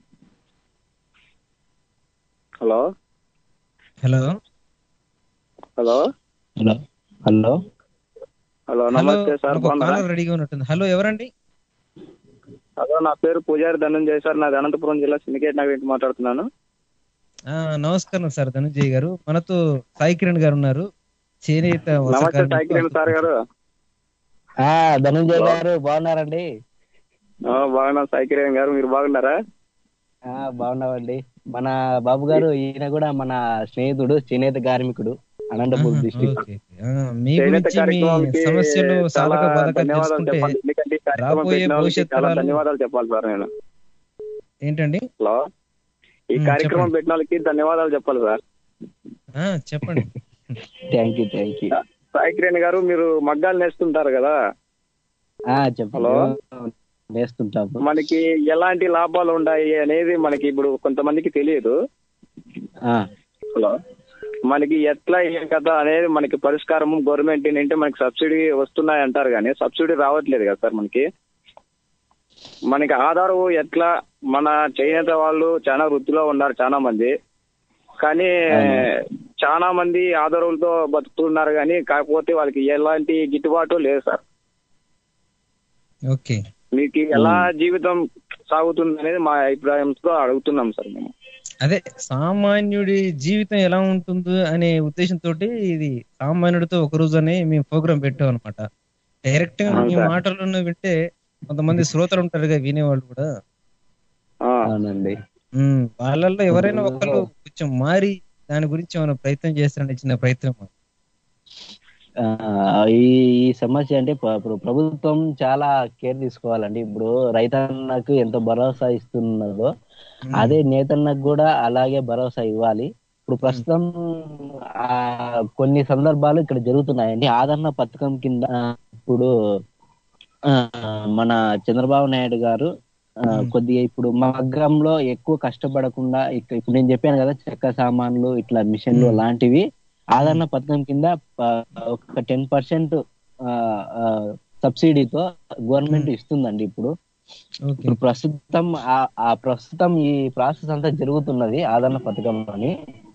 Hello hello hello hello hello hello hello, నమస్తే సార్, ఒక బాగున్నారా? కాలర్ రెడీగా ఉన్నట్టుంది. హలో, ఎవరండి? హలో, నా పేరు పూజారి ధనంజయ్ సార్, నాది అనంతపురం జిల్లా సిండికేట్ నగర్ నుంచి మాట్లాడుతున్నాను. ఆ నమస్కారం సార్ ధనుంజయ్ గారు. మనతో సాయి కిరణ్ గారు ఉన్నారు, చేనేత వస్త్ర నమస్తే కార్మికులు. సాయి కిరణ్ సార్ గారు. ఆ, ధనంజయ్ గారు బాగున్నారండి? ఆ, బాగున్నా సాయి కిరణ్ గారు, మీరు బాగున్నారా? ఆ, బాగున్నామండి. మన బాబు గారు ఈయన కూడా మన స్నేహితుడు, చేనేత కార్మికుడు, అనంతపూర్ ఆహా, డిస్ట్రిక్ట్. ఓకే. ఆ, మీ చేనేత గురించి మీ కార్యక్రమానికి సమస్యలు చాలా సాధక బాధకాలు ధన్యవాదాలు తెలుసుకుంటే చెప్పాలి. ఎందుకంటే ఈ కార్యక్రమం రాబోయే పెట్టిన వాళ్ళకి భవిష్యత్ చాలా తరాలు ధన్యవాదాలు చెప్పాలి సార్ నేను. ఏంటండి? హలో, ఈ ఉమ్, కార్యక్రమం చెప్పండి. పెట్టిన వాళ్ళకి ధన్యవాదాలు చెప్పాలి సార్. ఆ, చెప్పండి. Thank you thank you. Sai Kiran garu, మీరు మగ్గాలు నేస్తుంటారు కదా, చెప్పండి. హలో. వేస్తుంటాము. మనకి ఎలాంటి లాభాలు ఉన్నాయి అనేది మనకి ఇప్పుడు కొంతమందికి తెలియదు. ఆ, హలో, మనకి ఎట్లా ఏం కదా అనేది మనకి పరిష్కారం గవర్నమెంట్ ఏంటంటే మనకి సబ్సిడీ వస్తున్నాయి అంటారు, కానీ సబ్సిడీ రావట్లేదు కదా సార్. మనకి మనకి ఆధారం ఎట్లా, మన చేనేత వాళ్ళు చాలా వృత్తిలో ఉన్నారు చాలా మంది, కానీ చాలా మంది ఆధారాలతో బతుకుతున్నారు, కానీ కాకపోతే వాళ్ళకి ఎలాంటి గిట్టుబాటు లేదు సార్. ఓకే. మీకు ఎలా జీవితం సాగుతుంది అనేది మా అభిప్రాయంతో అడుగుతున్నాం సార్ మేము. అదే సామాన్యుడి జీవితం ఎలా ఉంటుందో అనే ఉద్దేశంతో ఇది సామాన్యుడితో ఒక రోజు అని మేము ప్రోగ్రామ్ పెట్టాం అనమాట. డైరెక్ట్ గా మీ మాటలను వింటే కొంతమంది శ్రోతలు ఉంటారు కదా వినేవాళ్ళు కూడా. అవునండి. వాళ్ళల్లో ఎవరైనా ఒకళ్ళు కొంచెం మారి దాని గురించి ఏమైనా ప్రయత్నం చేస్తారండి, చిన్న ప్రయత్నం. ఈ ఈ సమస్య అంటే ఇప్పుడు ప్రభుత్వం చాలా కేర్ తీసుకోవాలండి. ఇప్పుడు రైతన్నకు ఎంత భరోసా ఇస్తున్నదో అదే నేతన్నకు కూడా అలాగే భరోసా ఇవ్వాలి. ఇప్పుడు ప్రస్తుతం ఆ కొన్ని సందర్భాలు ఇక్కడ జరుగుతున్నాయండి. ఆదరణ పథకం కింద ఇప్పుడు మన చంద్రబాబు నాయుడు గారు కొద్దిగా ఇప్పుడు మగ్గంలో ఎక్కువ కష్టపడకుండా ఇప్పుడు నేను చెప్పాను కదా చెక్క సామాన్లు ఇట్లా మిషన్లు లాంటివి ఆదరణ పథకం కింద ఒక టెన్ పర్సెంట్ సబ్సిడీతో గవర్నమెంట్ ఇస్తుందండి. ఇప్పుడు ఇప్పుడు ప్రస్తుతం ఆ ప్రస్తుతం ఈ ప్రాసెస్ అంతా జరుగుతున్నది ఆదరణ పథకంలోని.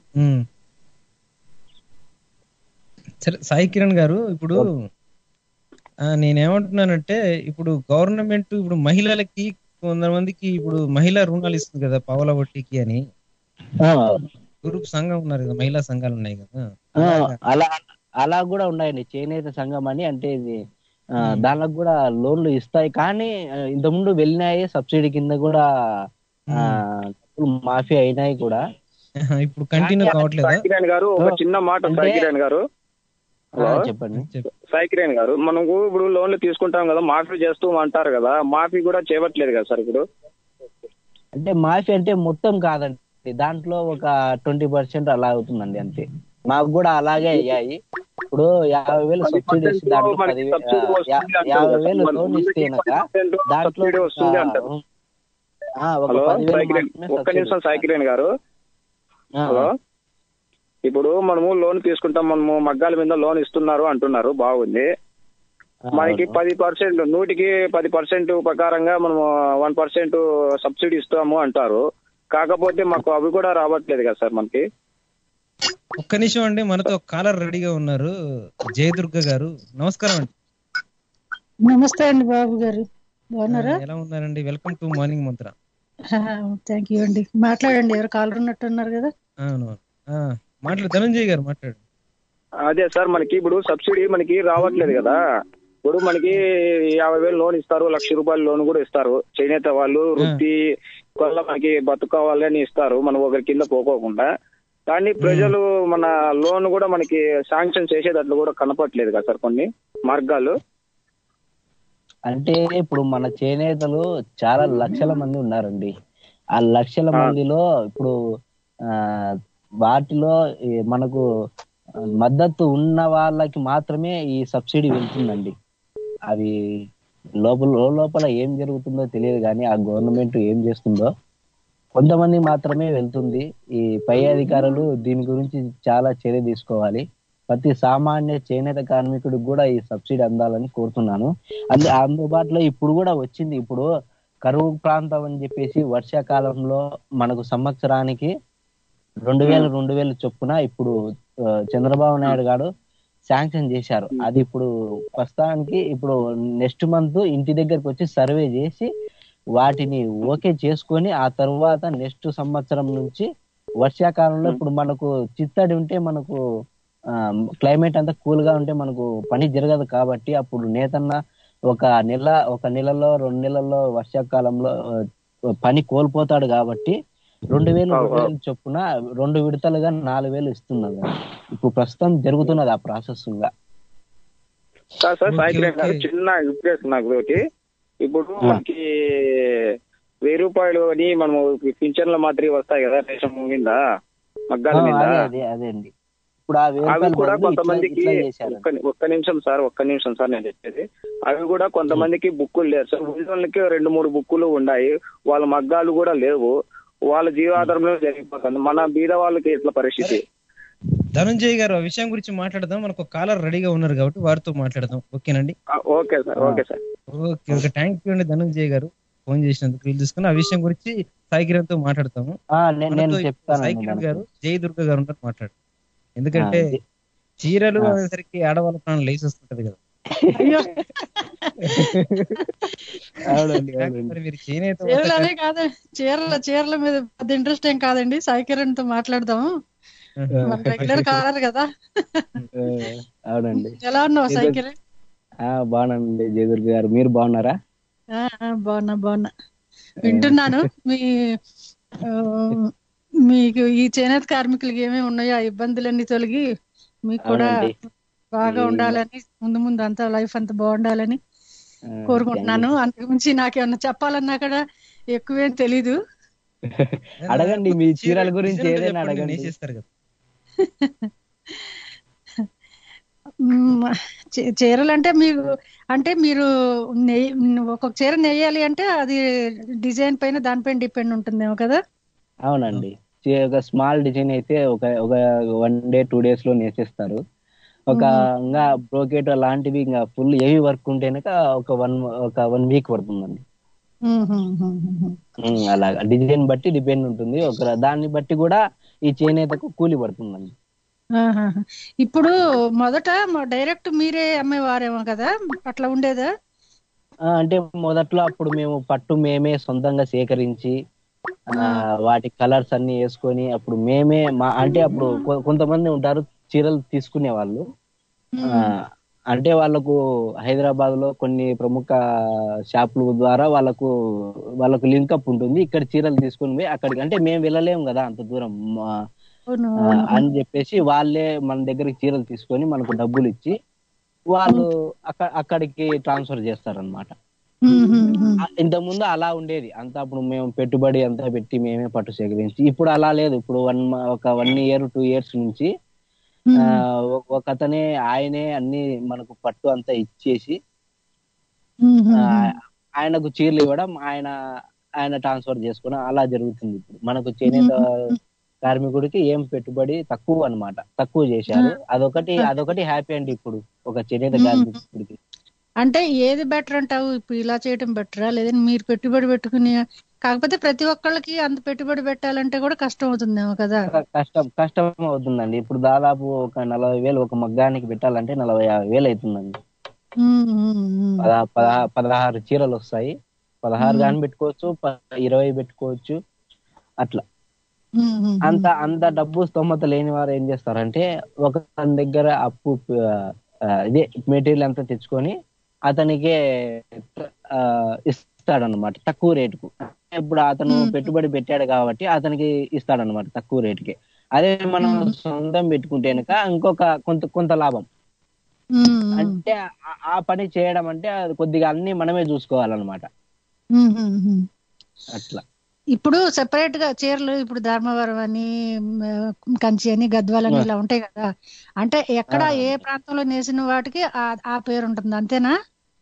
సరే సాయి కిరణ్ గారు, ఇప్పుడు నేనేమంటున్నానంటే ఇప్పుడు గవర్నమెంట్ ఇప్పుడు మహిళలకి కొంతమందికి ఇప్పుడు మహిళా రుణాలు ఇస్తుంది కదా పావలా వడ్డీకి అని. గ్రూప్ సంఘం ఉన్నారు కదా, మహిళా సంఘాలు ఉన్నాయి కదా, అలా అలా కూడా ఉన్నాయండి. చేనేత సంఘం అని అంటే ఇది దానికి కూడా లోన్లు ఇస్తాయి. కానీ ఇంతకుముందు వెళ్ళినాయి సబ్సిడీ కింద కూడా మాఫీ అయినాయి కూడా. ఇప్పుడు కంటిన్యూ కావట్లేదు. కిరణ్ గారు ఒక చిన్న మాట, సాయి కిరణ్ గారు చెప్పండి. సాయి కిరణ్ గారు, మనకు ఇప్పుడు లోన్లు తీసుకుంటాం కదా, మాఫీ చేస్తూ అంటారు కదా, మాఫీ కూడా చేయట్లేదు కదా సార్ ఇప్పుడు. అంటే మాఫీ అంటే మొత్తం కాదండి, దాంట్లో ఒక ట్వంటీ పర్సెంట్ అలా అవుతుందండి అంతే. మాకు కూడా అలాగే అయ్యాయి. ఇప్పుడు యాభై వేలు సబ్సిడీ ఇస్తే దాంట్లో పది యాభై వేలు లోన్ ఇస్తే దాంట్లో ఒక్క నిమిషం సాయి కిరణ్ గారు. హలో, ఇప్పుడు మనము లోన్ తీసుకుంటాం, మనము మగ్గాల మీద లోన్ ఇస్తున్నారు అంటున్నారు, బాగుంది. మనకి పది పర్సెంట్ నూటికి పది పర్సెంట్ ప్రకారంగా మనము వన్ పర్సెంట్ సబ్సిడీ ఇస్తాము అంటారు. కాకపోతే మాకు అవి కూడా రావట్లేదు కదా సార్ మనకి. ఒక్క నిమిషం అండి, మనతో కాలర్ రెడీగా ఉన్నారు, జయదుర్గ గారు. నమస్కారం అండి. నమస్తే అండి బాబు గారు, బాగున్నారా? ఎలా ఉన్నారండి? Welcome to morning Mantra. Thank you అండి. మాట్లాడండి, ఎవరు కాలర్ ఉన్నట్టు ఉన్నారు కదా. అవును, మాట్లాడు ధనంజయ్ గారు, మాట్లాడు. అదే సార్, మనకి ఇప్పుడు సబ్సిడీ మనకి రావట్లేదు కదా. ఇప్పుడు మనకి యాభై వేలు లోన్ ఇస్తారు, లక్ష రూపాయలు లోన్ కూడా ఇస్తారు. చేనేత వాళ్ళు వృత్తి వల్ల మనకి బతుకోవాలని ఇస్తారు, మనం ఒకరి కింద పోకోకుండా. కానీ ప్రజలు మన లోన్ కూడా మనకి శాంక్షన్ చేసేటట్లు కూడా కనపట్లేదు కదా సార్ కొన్ని మార్గాలు. అంటే ఇప్పుడు మన చేనేతలు చాలా లక్షల మంది ఉన్నారండి. ఆ లక్షల మందిలో ఇప్పుడు ఆ వాటిలో మనకు మద్దతు ఉన్న వాళ్ళకి మాత్రమే ఈ సబ్సిడీ వెళ్తుందండి. అవి లోపల లోపల ఏం జరుగుతుందో తెలియదు, కానీ ఆ గవర్నమెంట్ ఏం చేస్తుందో కొంతమంది మాత్రమే వెళ్తుంది. ఈ పై అధికారులు దీని గురించి చాలా చర్య తీసుకోవాలి. ప్రతి సామాన్య చేనేత కార్మికుడికి కూడా ఈ సబ్సిడీ అందాలని కోరుతున్నాను. అందు అందుబాటులో ఇప్పుడు కూడా వచ్చింది. ఇప్పుడు కరువు ప్రాంతం అని చెప్పేసి వర్షాకాలంలో మనకు సంవత్సరానికి రెండు వేలు రెండు వేలు చొప్పున ఇప్పుడు చంద్రబాబు నాయుడు గారు శాంక్షన్ చేశారు. అది ఇప్పుడు ప్రస్తుతానికి ఇప్పుడు నెక్స్ట్ మంత్ ఇంటి దగ్గరకు వచ్చి సర్వే చేసి వాటిని ఓకే చేసుకొని ఆ తర్వాత నెక్స్ట్ సంవత్సరం నుంచి వర్షాకాలంలో ఇప్పుడు మనకు చిత్తడి ఉంటే మనకు క్లైమేట్ అంతా కూల్ గా ఉంటే మనకు పని జరగదు. కాబట్టి అప్పుడు నేతన్న ఒక నెల ఒక నెలలో రెండు నెలల్లో వర్షాకాలంలో పని కోల్పోతాడు. కాబట్టి రెండు వేలు రెండు వేలు చొప్పున రెండు విడతలుగా నాలుగు వేలు ఇస్తున్నారు. ఇప్పుడు ప్రస్తుతం జరుగుతున్నది ఆ ప్రాసెస్ గా. చిన్న నాకు ఒకటి, ఇప్పుడు మనకి వెయ్యి రూపాయలు అని మనము పింఛన్ల మాదిరి వస్తాయి కదా రేషన్ మీద మగ్గాల మీద, అదే అండి. ఇప్పుడు అవి కూడా కొంతమందికి ఒక్క నిమిషం సార్ ఒక్క నిమిషం సార్ నేను చెప్పేది, అవి కూడా కొంతమందికి బుక్కులు లేరు సార్. ఉద్యోగులకి రెండు మూడు బుక్కులు ఉన్నాయి, వాళ్ళ మగ్గాలు కూడా లేవు, వాళ్ళ జీవాధారంలో జరిగిపోతుంది. మన బీద వాళ్ళకి ఎట్లా పరిస్థితి? ధనంజయ్ గారు, ఆ విషయం గురించి మాట్లాడదాం. మనకు కాలర్ రెడీగా ఉన్నారు కాబట్టి వారితో మాట్లాడదాం. ఓకేనండి? Okay sir. Okay sir. Okay okay thank you అండి ధనంజయ్ గారు, ఫోన్ చేసినందుకు. వీళ్ళు తీసుకుని ఆ విషయం గురించి సాయి కిరణ్ తో మాట్లాడతాము. సాయి కిరణ్ గారు, జయదుర్గ గారు ఉన్నారు, మాట్లాడు. ఎందుకంటే చీరలు అనేసరికి ఆడవాళ్ళ ప్రాణం లేచి వస్తుంటది కదా. అవునండి మరి అవునండి మీరు చేనేత చీరలు వర్తక అనే కాదు, చీరల చీరల మీద పెద్ద ఇంట్రెస్ట్ ఏం కాదండి. సాయి కిరణ్ తో మాట్లాడదాము, మన రెగ్యులర్ కాలర్ కదా. ఆ, అవునండి. ఎలా ఉన్నావు సాయి జయదుర్గ కిరణ్? ఆ, బాగున్నానండి జయదుర్గ గారు, మీరు బాగున్నారా? ఆ, ఆ, బాగున్నా బాగున్నా వింటున్నాను. మీ ఆ, మీకు ఈ చేనేత కార్మికులకి ఏమేమి ఉన్నాయో ఆ ఇబ్బందులన్నీ తొలగి మీకు కూడా అవునండి. బాగా ఈ ఉండాలని, ముందు ముందు అంతా లైఫ్ అంతా బాగుండాలని థ్యాంక్ యూ. కోరుకుంటున్నాను. అంతకుమించి నాకేమన్నా చెప్పాలన్నా కూడా ఎక్కువేం తెలీదు. అడగండి, మీ చీరల గురించి డిజైన్ ఏదైనా చెప్పండి, అడగండి. నేసేస్తారు కదా. మ్మ్. చీ- చీరలు అంటే మీకు, అంటే మీరు నెయ్యి ఒక్కొక్క చీర నెయ్యాలి అంటే అది డిజైన్ పైన దానిపైన డిపెండ్ ఉంటుందేమో కదా. అవునండి. చీ- ఒక స్మాల్ డిజైన్ అయితే ఒక ఒక వన్ డే టూ డేస్ లో నేసేస్తారు. ఒక మ్మ్. ఇంకా బ్రోకెట్ అలాంటివి ఇంకా ఫుల్ హెవీ వర్క్ ఉంటేనక ఒక వన్ ఒక వన్ వీక్ పడుతుందండి. మ్మ్. మ్మ్. మ్మ్. ఉమ్, అలాగా డిజైన్ బట్టి డిపెండ్ ఉంటుంది. ఒక దాన్ని బట్టి కూడా ఈ చేనేతకు కూలి పడుతుందండి. ఆహాహా. ఇప్పుడు మొదట డైరెక్ట్ మీరే అమ్మేవారేమో కదా, అట్లా ఉండేదా? ఆ, అంటే మొదట్లో అప్పుడు మేము పట్టు మేమే సొంతంగా సేకరించి ఆ వాటి కలర్స్ అన్ని వేసుకొని అప్పుడు మేమే మా అంటే అప్పుడు కొ- కొంతమంది ఉంటారు చీరలు తీసుకునే వాళ్ళు. ఆ, అంటే వాళ్ళకు హైదరాబాద్ లో కొన్ని ప్రముఖ షాపుల ద్వారా వాళ్ళకు వాళ్ళకు లింకప్ ఉంటుంది. ఇక్కడ చీరలు తీసుకుని పోయి అక్కడికి, అంటే మేము వెళ్ళలేము కదా అంత దూరం, మా- అవును ఆ, అవును. అని చెప్పేసి వాళ్ళే మన దగ్గరికి చీరలు తీసుకొని మనకు డబ్బులు ఇచ్చి వాళ్ళు అక్కడ అక్కడికి ట్రాన్స్ఫర్ చేస్తారనమాట. మ్మ్. మ్మ్. మ్మ్. ఇంతకు ముందు అలా ఉండేది అంతా. అప్పుడు మేము పెట్టుబడి అంతా పెట్టి మేమే పట్టు సేకరించి, ఇప్పుడు అలా లేదు. ఇప్పుడు వన్ ఒక వన్ ఇయర్ టూ ఇయర్స్ నుంచి ఆ మ్మ్. ఒక ఒక అతనే ఆయనే అన్ని మనకు పట్టు అంతా ఇచ్చేసి మ్మ్. ఆ, మ్మ్. ఆయనకు చీరలు ఇవ్వడం, ఆయన ఆయన ట్రాన్స్ఫర్ చేసుకోవడం అలా జరుగుతుంది. ఇప్పుడు మనకు చేనేత మ్మ్. కార్మికుడికి ఏం పెట్టుబడి తక్కువ అన్నమాట, తక్కువ చేశారు. అదొకటి అదొకటి హ్యాపీ అండి ఇప్పుడు ఒక చేనేత మ్మ్. కార్మికుడికి. అంటే ఏది బెటర్ అంటావు? ఇప్పుడు ఇలా చేయడం బెటరా, లేదంటే మీరు పెట్టుబడి పెట్టుకుని? కాకపోతే ప్రతి ఒక్కళ్ళకి అంత పెట్టుబడి పెట్టాలంటే కూడా కష్టం అవుతుందేమో కదా. క- కష్టం కష్టం అవుతుందండి. ఇప్పుడు దాదాపు ఒక నలభై వేలు ఒక మగ్గానికి పెట్టాలంటే నలభై యాభై వేలు అవుతుందండి. మ్మ్. మ్మ్. మ్మ్. పద పదహా పదహారు చీరలు వస్తాయి. పదహారు మ్మ్. కానీ పెట్టుకోవచ్చు, ప- ఇరవై పెట్టుకోవచ్చు. అట్లా మ్మ్. మ్మ్. అంత అంత డబ్బు స్తోమత లేని వారు ఏం చేస్తారంటే ఒక తన దగ్గర అప్పు ఆ, ఇదే మెటీరియల్ అంతా తెచ్చుకొని అతనికే ఆ, ఇస్తాడన్నమాట తక్కువ రేటుకు. ఇప్పుడు అతను మ్మ్. పెట్టుబడి పెట్టాడు కాబట్టి అతనికి ఇస్తాడన్నమాట తక్కువ రేటుకి. అదే మనం మ్మ్. సొంతం పెట్టుకుంటే కనుక ఇంకొక కొంత కొంత లాభం. మ్మ్. అంటే ఆ- ఆ పని చేయడం అంటే అది కొద్దిగా అన్ని మనమే చూసుకోవాలన్నమాట. మ్మ్. మ్మ్. అట్లా ఇప్పుడు సెపరేట్ గా చీరలు, ఇప్పుడు ధర్మవరం అని, మ్, కంచి అని, గద్వాల్ అని ఇలా ఉంటాయి కదా. అంటే ఎక్కడ ఏ ప్రాంతంలో నేసిన వాటికి ఆ ఆ పేరు ఉంటుంది, అంతేనా?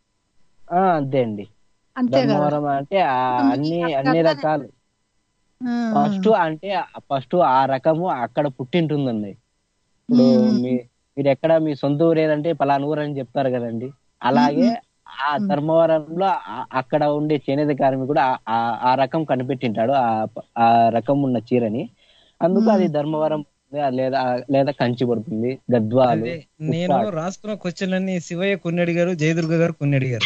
ఆ, అంతే అండి. అంతే కదా. ధర్మవరం అంటే ఆ ఇప్పుడు మీ అన్ని అక్కడ అన్ని అట్లానే. రకాలు ఆ, ఫస్ట్ అంటే ఫస్ట్ ఆ రకము అక్కడ పుట్టింటుందండి. ఇప్పుడు మ్మ్. మీ మీరు ఎక్కడ మీ సొంత ఊరు ఏదంటే పలానా ఊరు అని చెప్తారు కదండి. అలాగే మ్మ్. ఆ ధర్మవరంలో ఆ- అక్కడ ఉండే చేనేత కార్మికుడు ఆ ఆ- ఆ రకం కనిపెట్టింటాడు, ఆ ఆ రకం ఉన్న చీరని. అందుకు అది ధర్మవరం లేదా లేదా కంచి పడుతుంది, గద్వాలు, అదే నేను ఉప్పాడ. రాసుకున్న క్వశ్చన్లన్నీ శివయ్య కొన్ని అడిగారు, జయదుర్గ గారు కొన్ని అడిగారు.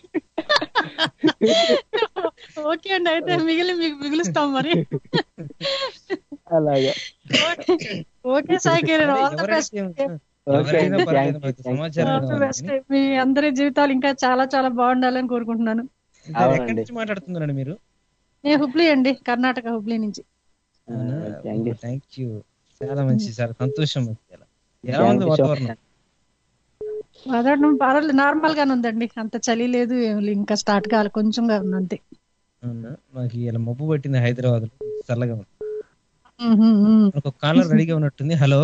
ఓకే అండి, అయితే మిగిలి మీకు మిగులుస్తాం మరి. అలాగే. ఓకే ఓకే సాయి కిరణ్, అదే ఆల్ ద బెస్ట్. ఎవరైతే ఓకే ఎవరైనా అండి, పర్లేదు, థ్యాంక్ యూ మనకు థ్యాంక్ సమాచారం ఆల్ ద కావాలి బెస్ట్. కానీ. మీ అందరి జీవితాలు ఇంకా చాలా చాలా బాగుండాలని కోరుకుంటున్నాను. సరే, ఎక్కడి అవునండి. నుంచి మాట్లాడుతున్నారండి మీరు? నేను హుబ్లీ అండి, కర్ణాటక హుబ్లీ నుంచి. అవునా? Thank you. Thank you. చాలా మంచి, చాలా సంతోషం. ఎలా ఎలా ఉంది థ్యాంక్ యూ సో వాతావరణం? మచ్. వాతావరణం పర్వాలేదు, నార్మల్ గానే ఉందండి. అంత చలి లేదు, ఏం లేదు, ఇంకా స్టార్ట్ కావాలి, కొంచెంగా ఉంది అంతే. అవునా? మాకు ఇలా మబ్బు పట్టింది హైదరాబాద్ లో, చల్లగా ఉంది. మ్మ్. మ్మ్. మనకు ఒక కాలర్ రెడీగా ఉన్నట్టుంది. Hello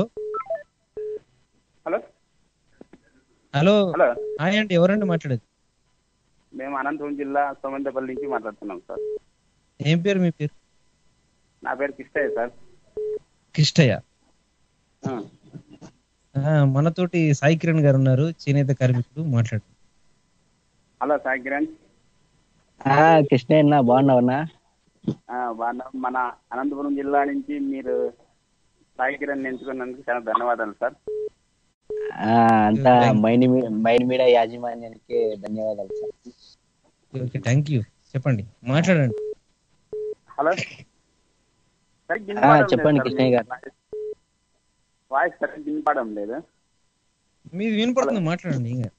hello hello hello hi అండి, ఎవరండి మాట్లాడేది? మేము అనంతపురం జిల్లా సోమంతపల్లి నుంచి మాట్లాడుతున్నాం సార్. ఏం పేరు మీ పేరు? నా పేరు కిష్టయ్య సార్. కిష్టయ్య. ఆ. ఆ, మనతోటి సాయి కిరణ్ గారు ఉన్నారు, చేనేత కార్మికుడు, మాట్లాడు. హలో సాయి కిరణ్. ఆ, కృష్ణయ్య బాగున్నావన్నా? ఆ, బాగున్నాం. మన అనంతపురం జిల్లా నుంచి మీరు సాయి కిరణ్ ఎంచుకున్నందుకు చాలా ధన్యవాదాలు సార్. ఆ, అంతా మైండ్ మీ- మైండ్ మీడియా యాజమాన్యానికి ధన్యవాదాలు సార్. Okay thank you. చెప్పండి, మాట్లాడండి. హలో సరిగ్గా ఆ, వినపడడం లేదు చెప్పండి సార్ కృష్ణయ్య గారు. మీ వాయిస్ సరిగ్గా వినపడడం లేదు. మీది వినపడుతుంది, మాట్లాడండి. ఇంకా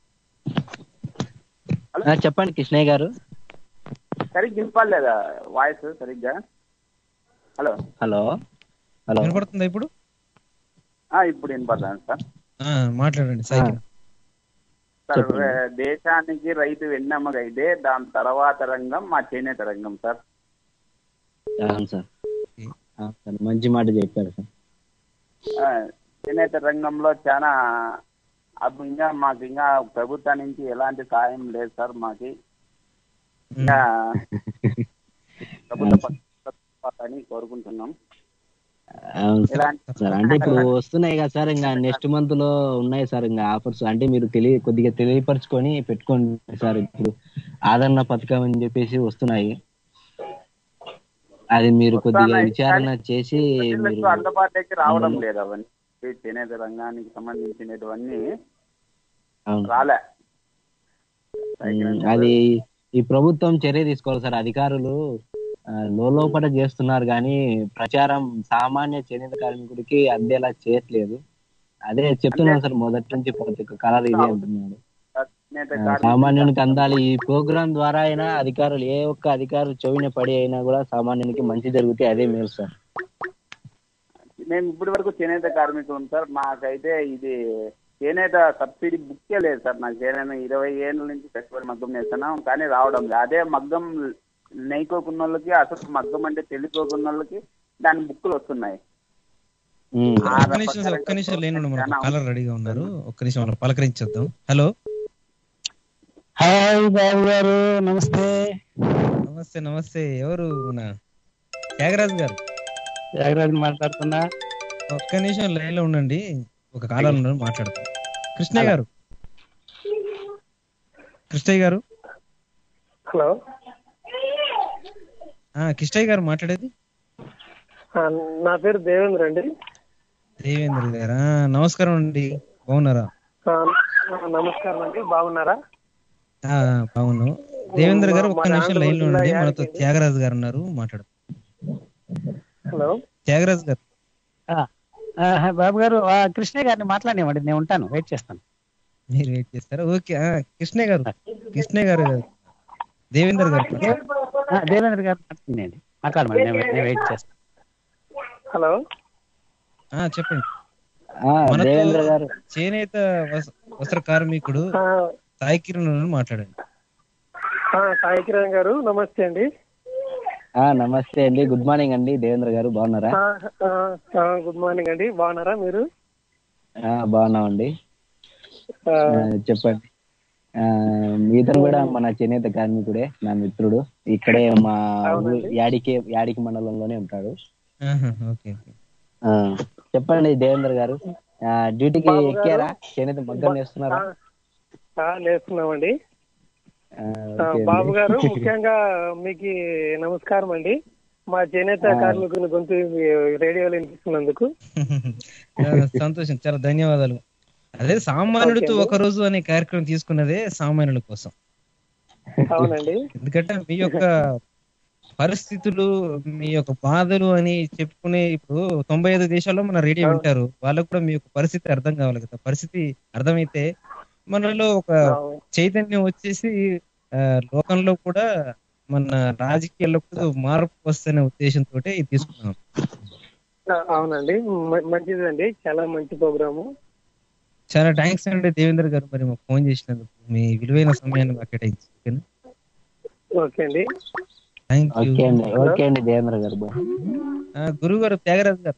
ఆ, చెప్పండి కృష్ణయ్య గారు. సరిగ్గా వినపడలేదా వాయిస్ సరిగ్గా? హలో హలో హలో వినపడుతుందా ఇప్పుడు? ఆ, ఇప్పుడు వినపడతాను సార్. ఆ, మాట్లాడండి సైకిల్. సార్ రే- దేశానికి రైతు వెన్నెమ్మగా అయితే దాని తర్వాత రంగం మా చేనేత రంగం సార్. అవును సార్. ఆ, సార్ మంచి మాట చెప్పారు సార్. ఆ, చేనేత రంగంలో చాలా అప్పుడు ఇంకా మాకు ఇంకా ప్రభుత్వం నుంచి ఎలాంటి సాయం లేదు సార్. మాకి ఇంకా ప్రభుత్వ పథకాలని కోరుకుంటున్నాం. అవును సార్. ఎలాంటి సార్ అంటే ఇప్పుడు వస్తున్నాయి కదా సార్, ఇంకా నెక్స్ట్ మంత్ లో ఉన్నాయి సార్ ఇంకా ఆఫర్స్. అంటే మీరు తెలియ కొద్దిగా తెలియపరచుకొని పెట్టుకోండి సార్. ఇప్పుడు ఆదరణ పథకం అని చెప్పేసి వస్తున్నాయి, అది మీరు కొద్దిగా వస్తున్నాయి, విచారణ కానీ చేసి మీరు ప్రజలకు అందుబాటులోకి రావడం లేదు. అవన్నీ చేనేత రంగానికి సంబంధించినటువన్నీ అవును. రాలే. ఉమ్, అది ఈ ప్రభుత్వం చర్య తీసుకోవాలి సార్. అధికారులు ఆ, లోలోపట చేస్తున్నారు కానీ ప్రచారం సామాన్య చేనేత కార్మికుడికి అందేలా చేయట్లేదు. అదే చెప్తున్నాను సార్, మొదటి నుంచి ప్రతి ఒక్క కలర్ ఇదే అంటున్నాడు. చేనేత ఆ, కార్మికులు సామాన్యునికి అందాలి. ఈ ప్రోగ్రాం ద్వారా అయినా అధికారులు ఏ ఒక్క అధికారులు చెవిన పడి అయినా కూడా సామాన్యునికి మంచి జరిగితే అదే మేలు సార్. మేము ఇప్పటి వరకు చేనేత కార్మికులు సార్. మాకైతే ఇది చేనేత సబ్సిడీ బుక్కే లేదు సార్. నాకు చేనేత ఇరవై ఏళ్ళ నుంచి కష్టపడి మగ్గం నేస్తున్నాం కానీ రావడం లేదు. అదే మగ్గం నెయ్యికోకున్న వాళ్ళకి, అసలు మగ్గం అంటే తెలియకోకున్న వాళ్ళకి దాని బుక్కులు వస్తున్నాయి. ఉమ్. ఆ ఒక్క నిమిషం సార్, ఒక్క నిమిషం లేను, మనకు కాలర్ రెడీగా ఉన్నారు. ఒక్క నిమిషం మనం పలకరించేద్దాం. హలో హాయ్ బాబు గారు, నమస్తే. నమస్తే నమస్తే. ఎవరు? మన త్యాగరాజు గారు. త్యాగరాజు మాట్లాడుతున్నా. ఒక్క నిమిషం లైన్ లో ఉండండి, ఒక కాలర్ ఉన్నారు, మాట్లాడతాం. కృష్ణయ్య గారు, కృష్ణయ్య గారు. హలో ఆ, కృష్ణయ్య గారు మాట్లాడేది. ఆ, నా పేరు దేవేంద్ర అండి. దేవేంద్ర గారా? నమస్కారం అండి, బాగున్నారా? ఆ, ఆ, నమస్కారం అండి, బాగున్నారా? ఆ, బాగున్నాం. దేవేంద్ర గారు ఒక్క మాది నిమిషం లైన్ లో ఆంధ్రప్రదేశ్ ఉండండి, జిల్లా మనతో యాదగిరి. త్యాగరాజు గారు ఉన్నారు, మాట్లాడతాం. హలో త్యాగరాజు గారు. ఆ, ఆ, బాబు గారు, ఆ, కృష్ణయ్య గారిని మాట్లాడనివ్వండి, నేను ఉంటాను, వెయిట్ చేస్తాను. మీరు వెయిట్ చేస్తారా? ఓకే. ఆ, కృష్ణయ్య గారు, కృష్ణయ్య గారు కాదు, దేవేంద్ర గారు. ఆ, దేవేంద్ర గారు మాట్లాడండి, మాట్లాడమని నేను నేను వెయిట్ చేస్తాను. హలో ఆ, చెప్పండి. ఆ, మనతో దేవేంద్ర గారు. చేనేత వస్- వస్త్ర కార్మికుడు ఆ, సాయి కిరణ్ ఉన్నారు, మాట్లాడండి. ఆ, సాయి కిరణ్ గారు నమస్తే అండి. ఆ, నమస్తే అండి, గుడ్ మార్నింగ్ అండి. దేవేంద్ర గారు బాగున్నారా? ఆ, ఆ, ఆ, గుడ్ మార్నింగ్ అండి, బాగున్నారా మీరు? ఆ, బాగున్నామండి. ఆ, ఆ, చెప్పండి. ఆ, ఇతను కూడా మన చేనేత కార్మికుడే, నా మిత్రుడు. ఇక్కడే మా ఊ- అవునండి. యాడికి యాడికి మండలంలోనే ఉంటాడు. ఆహా, ఓకే ఓకే. ఆ, చెప్పండి దేవేంద్ర గారు. ఆ, డ్యూటీకి బాబు గారు. ఎక్కారా? చేనేత మగ్గం వేస్తున్నారా? ఆ, లేస్తున్నామండి. ఆ, ఆ, ఓకే బాబు అండి. గారు, ముఖ్యంగా మీకు నమస్కారం అండి. మా చేనేత ఆ. కార్మికుల గొంతు రేడియోలో వినిపిస్తున్నందుకు. ఆ, సంతోషం, చాలా ధన్యవాదాలు. అదే సామాన్యుడితో ఓకే అండి. ఒక రోజు అనే కార్యక్రమం తీసుకున్నదే సామాన్యుల కోసం. అవునండి. ఎందుకంటే మీ యొక్క పరిస్థితులు, మీ యొక్క బాధలు అని చెప్పుకునే, ఇప్పుడు తొంభై ఐదు దేశాల్లో మన రేడియో అవును. వింటారు, వాళ్ళకు కూడా మీ యొక్క పరిస్థితి అర్థం కావాలి కదా. పరిస్థితి అర్థమైతే మనలో ఒక అవును. చైతన్యం వచ్చేసి ఆ, లోకంలో కూడా మన రాజకీయాల్లో కూడా మార్పు వస్తనే ఉద్దేశంతో ఇది తీసుకున్నాం. ఆ, అవునండి, మ- మంచిదండి, చాలా మంచి ప్రోగ్రాము. చాలా థ్యాంక్స్ అండి దేవేంద్ర గారు, మరి మాకు ఫోన్ చేసినందుకు, మీ విలువైన సమయాన్ని మాకు కేటాయించి. ఓకేనా? ఓకే అండి. Thank you. ఓకే అండి, ఓకే అండి దేవేంద్ర గారు. బాయ్. ఆ, గురువు గారు, త్యాగరాజు గారు.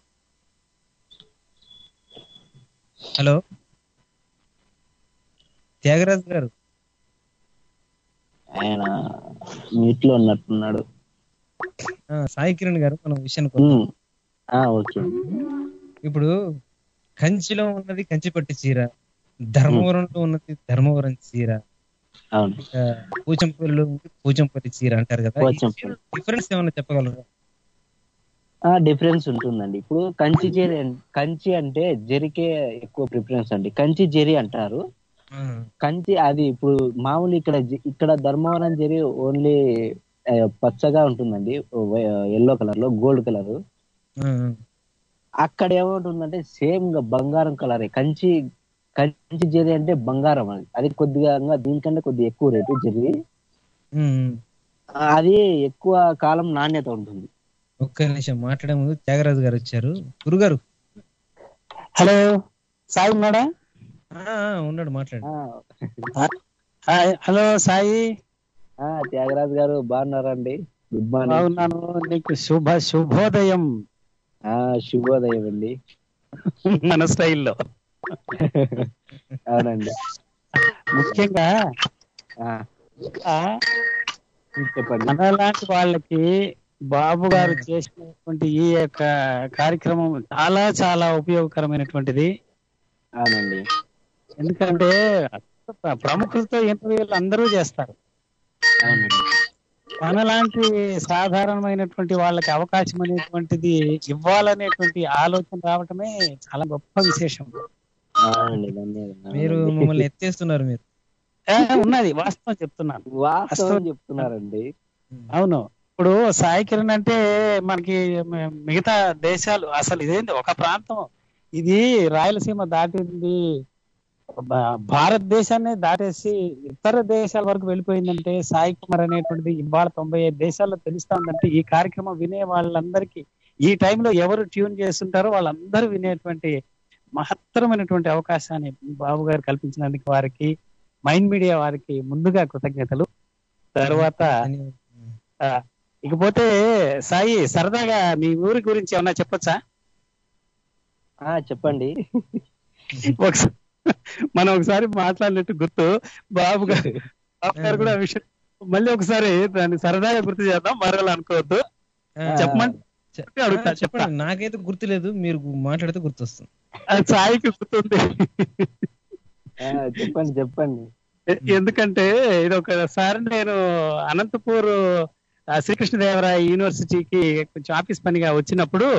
హలో త్యాగరాజు గారు. ఆయన మీట్ లో ఉన్నట్టున్నాడు. ఆ, సాయి కిరణ్ గారు, మనం విషయానికి ఉమ్. వద్దాం. ఆ, ఓకే. ఇప్పుడు కంచిలో ఉన్నది కంచిపట్టి చీర, ధర్మవరంలో ఉన్నది ధర్మవరం చీర, అవును. ఇక పోచంపల్లిలో ఉన్నది పోచంపల్లి చీర అంటారు కదా. ఈ పోచంపల్లి. చీర డిఫరెన్స్ ఏమన్నా చెప్పగలరా? డిఫరెన్స్ ఉంటుందండి. ఇప్పుడు కంచి జెరి అన్- కంచి అంటే జరికే ఎక్కువ ప్రిఫరెన్స్ అండి. కంచి జెరి అంటారు. కంచి అది ఇప్పుడు మామూలు ఇక్కడ జి- ఇక్కడ ధర్మవరం జెరి ఓన్లీ పచ్చగా ఉంటుందండి, ఎల్లో కలర్ లో గోల్డ్ కలర్. అక్కడ ఏముంటుందంటే సేమ్ గా బంగారం కలరే. కంచి కంచి జెరి అంటే బంగారం అది అది కొద్దిగా ఇంకా దీనికంటే కొద్దిగా ఎక్కువ రేటు జెరి. అది ఎక్కువ కాలం నాణ్యత ఉంటుంది. ఒక్క నిమిషం మాట్లాడే ముందు త్యాగరాజు గారు వచ్చారు. గురుగారు హలో సాయి ఉన్నాడా? ఆ, ఆ, ఉన్నాడు మాట్లాడు. Hi, hello Sai. ఆ త్యాగరాజు గారు బాగున్నారండి? Good morning. బాగున్నాను. నీకు శుభ శుభోదయం. ఆ శుభోదయం అండి. మన స్టైల్లో. అవునండి. ముఖ్యంగా ఆ, చెప్పండి. మనలాంటి వాళ్ళకి బాబు గారు చేసినటువంటి ఈ యొక్క కార్యక్రమం చాలా చాలా ఉపయోగకరమైనటువంటిది. అవునండి. ఎందుకంటే ప్ర- ప్రముఖులతో ఇంటర్వ్యూలు అందరూ చేస్తారు. అవునండి. మనలాంటి సాధారణమైనటువంటి వాళ్ళకి అవకాశం అనేటువంటిది ఇవ్వాలనేటువంటి ఆలోచన రావటమే చాలా గొప్ప విశేషం. అవునండి. ధన్యవాదాలు. మీరు మమ్మల్ని ఎత్తేస్తున్నారు మీరు. ఏ, ఉన్నది వాస్తవం చెప్తున్నాను. వాస్తవం చెప్తున్నారండి. అవును. ఇప్పుడు సాయి కిరణ్ అంటే మనకి మ- మిగతా దేశాలు అసలు ఇదేంటి ఒక ప్రాంతం, ఇది రాయలసీమ దాటింది, భా- భారతదేశాన్ని దాటేసి ఇతర దేశాల వరకు వెళ్ళిపోయిందంటే సాయి కుమార్ అనేటువంటిది ఇవాళ తొంభై ఐదు దేశాల్లో తెలుస్తా ఉందంటే ఈ కార్యక్రమం వినే వాళ్ళందరికీ ఈ టైంలో ఎవరు ట్యూన్ చేస్తుంటారో వాళ్ళందరూ వినేటువంటి మహత్తరమైనటువంటి అవకాశాన్ని బాబు గారు కల్పించినందుకు వారికి, మైండ్ మీడియా వారికి ముందుగా కృతజ్ఞతలు. తర్వాత ఆ, ఇకపోతే సాయి సరదాగా మీ ఊరి గురించి ఏమన్నా చెప్పొచ్చా? ఆ చెప్పండి. ఒకసారి మనం ఒకసారి మాట్లాడినట్టు గుర్తు, బాబు గారు బాబు గారు కూడా ఆ విషయం మళ్ళీ ఒకసారి దాన్ని సరదాగా గుర్తు చేద్దాం, మరోలా అనుకోవద్దు. చెప్పమంటే అడుగుతా. చెప్పండి. నాకైతే గుర్తులేదు, మీరు మాట్లాడితే గుర్తొస్తుంది. అది సాయికి గుర్తుంది. ఆ, చెప్పండి చెప్పండి. ఎ- ఎందుకంటే ఇది ఒకసారి నేను అనంతపూర్ ఆ, శ్రీకృష్ణదేవరాయ యూనివర్సిటీకి కొంచెం ఆఫీస్ పనిగా వచ్చినప్పుడు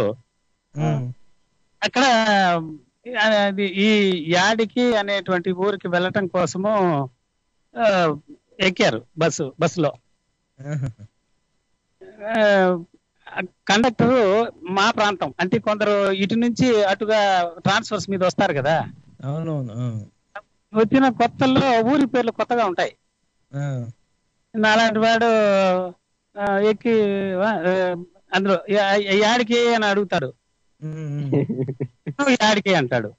అక్కడ ఆ, అది ఈ యాడికి అనేటువంటి ఊరికి వెళ్ళటం కోసము ఆ, ఎక్కారు బస్సు బస్సులో. కండక్టర్ మా ప్రాంతం అంటే కొందరు ఇటు నుంచి అటుగా ట్రాన్స్ఫర్స్ మీద వస్తారు కదా. అవునవును. వచ్చిన కొత్తల్లో ఊరి పేర్లు కొత్తగా ఉంటాయి. నాలాంటి వాడు ఆ, ఎక్కి ఆ, అందులో యా- యాడికి అని అడుగుతాడు. యాడికి అంటాడు.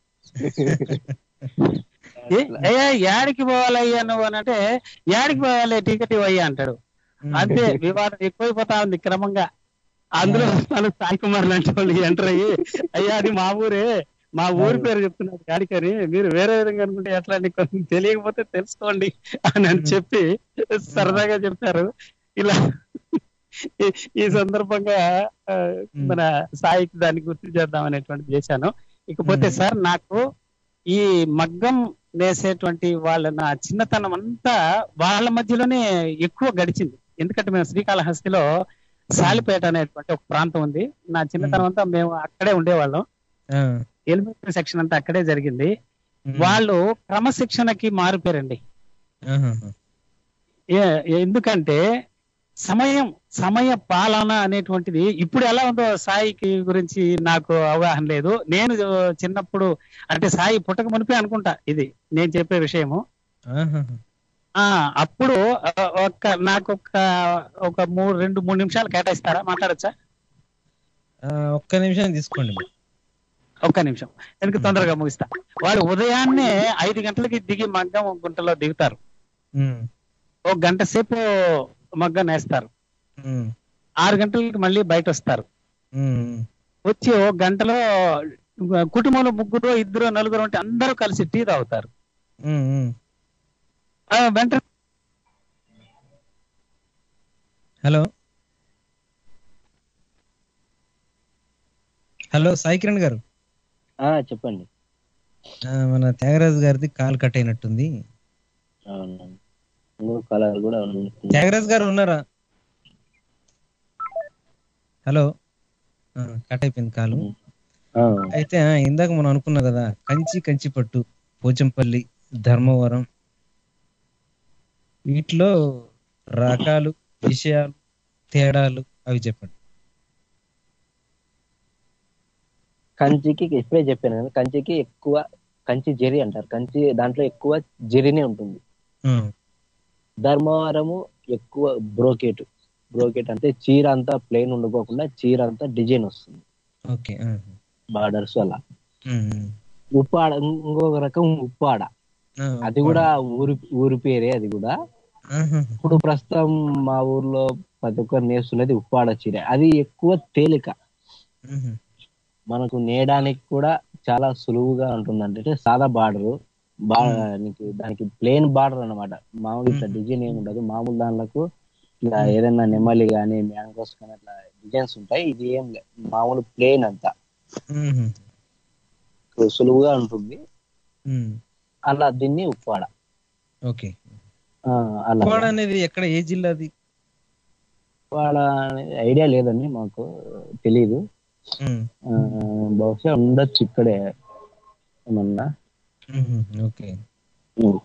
ఏ, అయ్యా యాడికి పోవాలయ్యా నువ్వు అని అంటే యాడికి పోవాలి టికెట్ ఇవ్వయ్యా అంటాడు. అంతే వివాదం ఎక్కువైపోతా ఉంది క్రమంగా. అందులో మన సాయి కుమార్ లాంటి వాళ్ళు ఎంటర్ అయ్యి అయ్యా అది మా ఊరే, మా ఊరి పేరు చెప్తున్నారు యాడికని, మీరు వేరే విధంగా అనుకుంటే ఎట్లా అండి, కొంచెం తెలియకపోతే తెలుసుకోండి అని అని చెప్పి సరదాగా చెప్తారు. ఇలా ఈ- ఈ సందర్భంగా ఆ, మన సాయికి దాన్ని గుర్తు చేద్దాం అనేటువంటి చేశాను. ఇకపోతే సార్ నాకు ఈ మగ్గం నేసేటువంటి వాళ్ళ నా చిన్నతనం అంతా వాళ్ళ మధ్యలోనే ఎక్కువ గడిచింది. ఎందుకంటే మేము శ్రీకాళహస్తిలో సాలిపేట అనేటువంటి ఒక ప్రాంతం ఉంది. నా చిన్నతనం అంతా మేము అక్కడే ఉండేవాళ్ళం. ఎలిమెంటరీ సెక్షన్ అంతా అక్కడే జరిగింది. వాళ్ళు క్రమశిక్షణకి మారిపోయారండి. ఏ- ఎందుకంటే సమయం సమయ పాలన అనేటువంటిది ఇప్పుడు ఎలా ఉందో సాయికి గురించి నాకు అవగాహన లేదు. నేను చిన్నప్పుడు అంటే సాయి పుట్టక మునిపే అనుకుంటా ఇది నేను చెప్పే విషయము. ఆ అప్పుడు ఆ, ఒక్క నాకు ఒక ఒక మూడు రెండు మూడు నిమిషాలు కేటాయిస్తారా, మాట్లాడచ్చా? ఒక్క నిమిషం తీసుకోండి. ఒక్క నిమిషం, ఎందుకు తొందరగా ముగిస్తా. వాడు ఉదయాన్నే ఐదు గంటలకి దిగి మగ్గం గుంటలో దిగుతారు. ఒక గంట సేపు మగ్గం నేస్తారు. ఆరు గంటలకి మళ్ళీ బయట వస్తారు. వచ్చి ఒక గంటలో కుటుంబంలో ముగ్గురు ఇద్దరు నలుగురు ఉంటే అందరూ కలిసి టీ తాగుతారు. ఆ, వెంటనే హలో హలో సాయి కిరణ్ గారు. ఆ చెప్పండి. ఆ, మన త్యాగరాజు గారిది కాల్ కట్ అయినట్టుంది. అవునండి. ఇంకో కలర్ కూడా ఉంది. త్యాగరాజు గారు ఉన్నారా? హలో. కట్ అయిపోయింది కాలు. ఆ, అయితే ఆ, ఇందాక మనం అనుకున్నాం కదా, కంచి కంచి పట్టు, పోచంపల్లి, ధర్మవరం, వీటిలో రకాలు, విషయాలు, తేడాలు అవి చెప్పండి. కంచికి ఇప్పుడే చెప్పాను కదా, కంచికి ఎక్కువ కంచి జరి అంటారు. కంచి దాంట్లో ఎక్కువ జరినే ఉంటుంది. ఉమ్, ధర్మవరము ఎక్కువ బ్రోకెట్. బ్రోకెట్ అంటే చీర అంతా ప్లెయిన్ ఉండిపోకుండా చీర అంతా డిజైన్ వస్తుంది, ఓకే. ఆ, బార్డర్స్ అలా. ఉమ్, ఉమ్, ఉప్పాడ ఇంకొక రకం ఉప్పాడ, ఆ, అది కూడా ఊరి ఊరి పేరే. అది కూడా ఆహా, ఇప్పుడు ప్రస్తుతం మా ఊర్లో ప్రతి ఒక్కరు నేస్తున్నది ఉప్పాడ చీర. అది ఎక్కువ తేలిక, ఉహు, మనకు నేయడానికి కూడా చాలా సులువుగా ఉంటుంది. అంటే సాదా బార్డర్ బా నీకు దానికి ప్లేన్ బార్డర్ అన్నమాట. మామూలు ఇట్లా డిజైన్ ఏమి ఉండదు. మామూలు దానిలకు ఇలా ఏదైనా నెమలి కానీ మ్యాంగోస్ కానీ అట్లా డిజైన్స్ ఉంటాయి. ఇది ఏం లేదు, మామూలు ప్లేన్ అంతా ఉహు, సులువుగా ఉంటుంది. ఉమ్, అలా దీన్ని ఉప్పాడ. ఓకే. ఆ, అలా ఉప్పాడ అనేది ఎక్కడ, ఏ జిల్లాది? ఉప్పాడ అనేది ఐడియా లేదండి, మాకు తెలీదు. ఉమ్, ఆ, బహుశా ఉండొచ్చు ఇక్కడే ఏమన్నా. ఉహు, ఓకే. ఉమ్.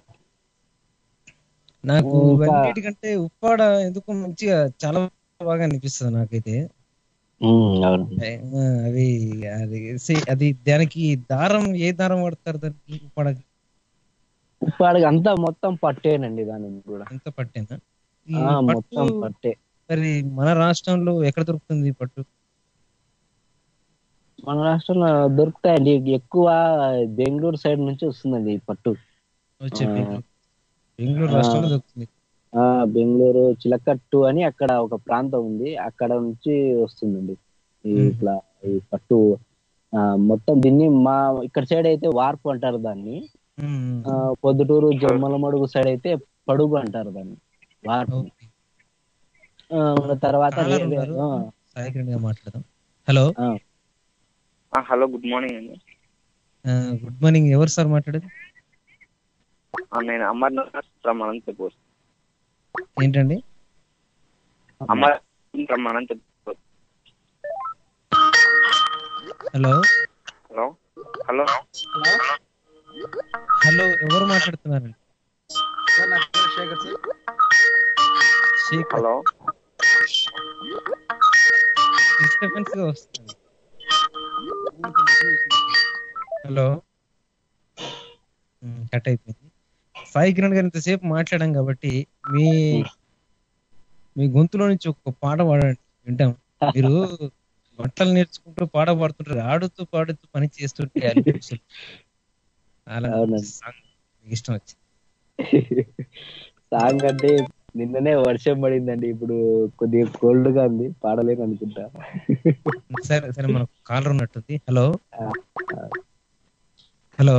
నాకు ఇంకా అన్నిటికంటే ఉప్పాడ ఎందుకు మంచిగా చాలా బాగా అనిపిస్తుంది నాకైతే. ఉమ్, అవును. ఆ, అది అది సే- అది దానికి దారం, ఏ దారం వాడతారు దానికి ఉప్పాడకి? ఉప్పాడకి అంతా మొత్తం పట్టేనండి దానికి కూడా. ఎంత పట్టేనా? ఈ ఆ, పట్టు మొత్తం పట్టే. మరి మన రాష్ట్రంలో ఎక్కడ దొరుకుతుంది ఈ పట్టు? మన రాష్ట్రంలో దొరుకుతాయండి. ఎక్కువ బెంగళూరు సైడ్ నుంచి వస్తుందండి ఈ పట్టు. వచ్చే ఆ, బెంగళూరు బెంగళూరు ఆ, రాష్ట్రంలో దొరుకుతుంది. ఆ, బెంగళూరు చిలకట్టు అని అక్కడ ఒక ప్రాంతం ఉంది, అక్కడ నుంచి వస్తుందండి ఈ ఉమ్, ఇట్లా ఈ పట్టు. ఆ, మొత్తం దీన్ని మా ఇక్కడ సైడ్ అయితే వార్పు అంటారు దాన్ని. ఉమ్, ఉమ్, ఆ, పొద్దుటూరు జమ్మలమడుగు సైడ్ అయితే పడుగు అంటారు దాన్ని, వార్పు. ఓకే. ఆ, మన తర్వాత రే కాలర్ రే- ఉన్నారు, ఆ, సాయి కిరణ్ గారు మాట్లాడదాం. హలో. ఆ, హలో, గుడ్ మార్నింగ్ అండి. Good morning. ఎవరు సార్ మాట్లాడేది? ఆ, నేను అమర్నాథ్ ఫ్రమ్ అనంతపూర్. ఏంటండి? Amar from Anantapur. Hello. Hello hello hello, ఎవరు మాట్లాడుతున్నారండి? శేఖర్. హలో డిస్టర్బెన్స్ గా వస్తుంది. హలో. ఉమ్, కట్ అయిపోయింది. సాయి కిరణ్ గారు ఇంతసేపు మాట్లాడాం కాబట్టి మీ మీ గొంతులో నుంచి ఒక పాట పాడండి, వింటాం. మీరు బట్టలు నేర్చుకుంటూ పాట పాడుతుంటారు, ఆడుతూ పాడుతూ పని చేస్తుంటే అనిపిస్తుంది. అలా అవునండి. సాంగ్ మీకు ఇష్టం వచ్చింది. సాంగ్ అంటే నిన్ననే వర్షం పడిందండి, ఇప్పుడు కొద్దిగా కోల్డ్ గా ఉంది, పాడలేను అనుకుంటా. సరే సరే, మనకు కాలర్ ఉన్నట్టుంది. హలో. ఆ, ఆ, హలో.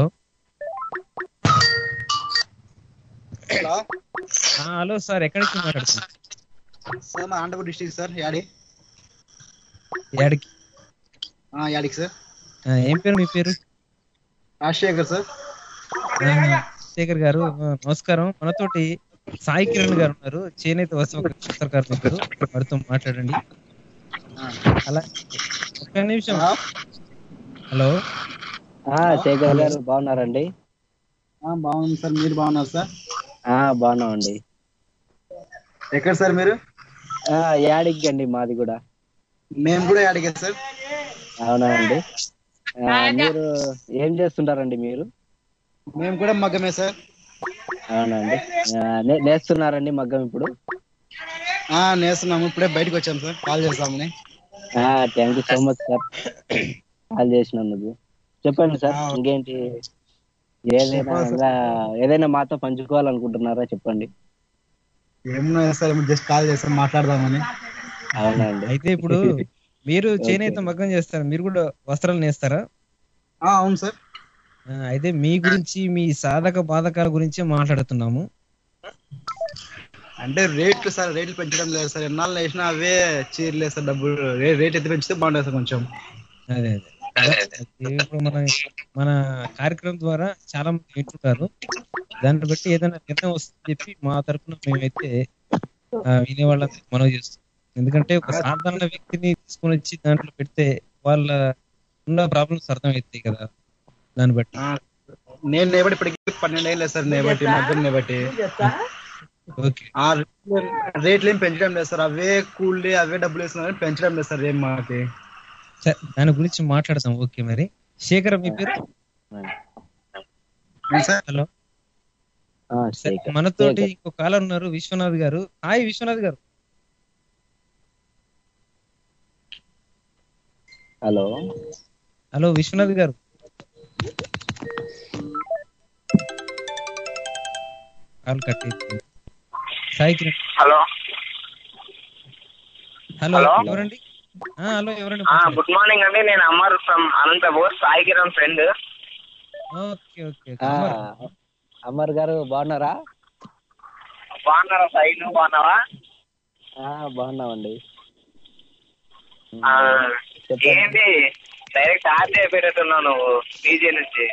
హలో ఆ, హలో సార్, ఎక్కడి నుంచి మాట్లాడుతున్నారు? సార్ మా అనంతపురం డిస్ట్రిక్ట్ సార్. యాడి యాడికి? ఆ, యాడికి సార్? ఆ, ఏం పేరు మీ పేరు? రాజశేఖర్ సార్. ఆహా, శేఖర్ గారు, ఆ, నమస్కారం. మనతోటి సాయి కిరణ్ గారు ఉన్నారు, చేనేత వస్త్ర కార్మికుడు. వారితో మాట్లాడండి. అలా ఒక్క నిమిషం. హలో. ఆ, శేఖర్ గారు బాగున్నారండి? ఆ, బాగుంది సార్. మీరు బాగున్నారు సార్? ఆ, బాగున్నామండి. ఎక్కడ సార్ మీరు? ఆ, యాడికి అండి మాది కూడా. మేము కూడా యాడికే సార్. అవునా అండి. ఆ, మీరు ఏం చేస్తుంటారండి మీరు? మేము కూడా మగ్గమే సార్. అవునండి. ఆ, నే- నేస్తున్నారండి మగ్గం ఇప్పుడు? ఆ, నేస్తున్నాము. ఇప్పుడే బయటకు వచ్చాము సార్, కాల్ చేస్తామని. Thank you so much sir, call చేసినందుకు. చెప్పండి సార్, ఆ, ఇంకేంటి? ఏదైనా చెప్పాలి సార్. ఇంకా ఏదైనా మాతో పంచుకోవాలనుకుంటున్నారా? చెప్పండి. ఏమున్నాయి సార్, జస్ట్ కాల్ చేస్తాం మాట్లాడదామని. అవునండి. అయితే ఇప్పుడు మీరు ఓకే. చేనేత మగ్గం చేస్తారు, మీరు కూడా వస్త్రాలు నేస్తారా? ఆ, అవును సార్. ఆ, అయితే మీ గురించి, మీ సాధక బాధకాల గురించే మాట్లాడుతున్నాము. అంటే రేట్లు సార్, రేట్లు పెంచడం లేదు సార్. ఎన్నాళ్ళు వేసినా అవే చీరలు లేదు సార్. డబ్బులు రే- రేట్ ఎత్తి పెంచితే బాగుంటుంది సార్ కొంచెం. అదే అదే అదే. ఇప్పుడు మన మన కార్యక్రమం ద్వారా చాలా మంది వింటుంటారు. దాన్ని బట్టి ఏదైనా నిర్ణయం వస్తుందని చెప్పి మా తరఫున మేమైతే ఆ, వినేవాళ్ళందరికీ మనవి చేస్తాం. ఎందుకంటే ఒక సాధారణ వ్యక్తిని తీసుకొని వచ్చి దాంట్లో పెడితే వాళ్ళ ఉన్న ప్రాబ్లమ్స్ అర్థమవుతాయి కదా, దాన్ని బట్టి. నేను నేబట్టి ఇప్పటికి పన్నెండు ఏళ్ళు సార్, నేబట్టి మగ్గం నేబట్టి. ఓకే, ఆ రేట్లు ఏం పెంచడం లేదు సార్, అవే కూల్ అవే డబ్బులు వేస్తున్నారు, పెంచడం లేదు సార్ ఏం మాకి. దాని గురించి మాట్లాడతాం. ఓకే, మరి శేఖర్ మీ పేరు? హలో, మనతోటి ఇంకో కాలర్ ఉన్నారు, విశ్వనాథ్ గారు. హాయ్ విశ్వనాథ్ గారు. హలో హలో విశ్వనాథ్ గారు. కాల్ కట్ అయిపోయింది. సాయి కిరణ్. హలో హలో ఎవరండి? హలో ఎవరండి? గుడ్ మార్నింగ్ అండి, నేను Amar from Anantapur, Sai Kiran friend. Okay okay, Amar garu బాగున్నారా? బాగున్నారా సాయి, నువ్వు బాగున్నావా? బాగున్నామండి. ఏంటి డైరెక్ట్ ఆర్టీ అయిపోయినట్టున్నావు నువ్వు పీజీ నుంచి.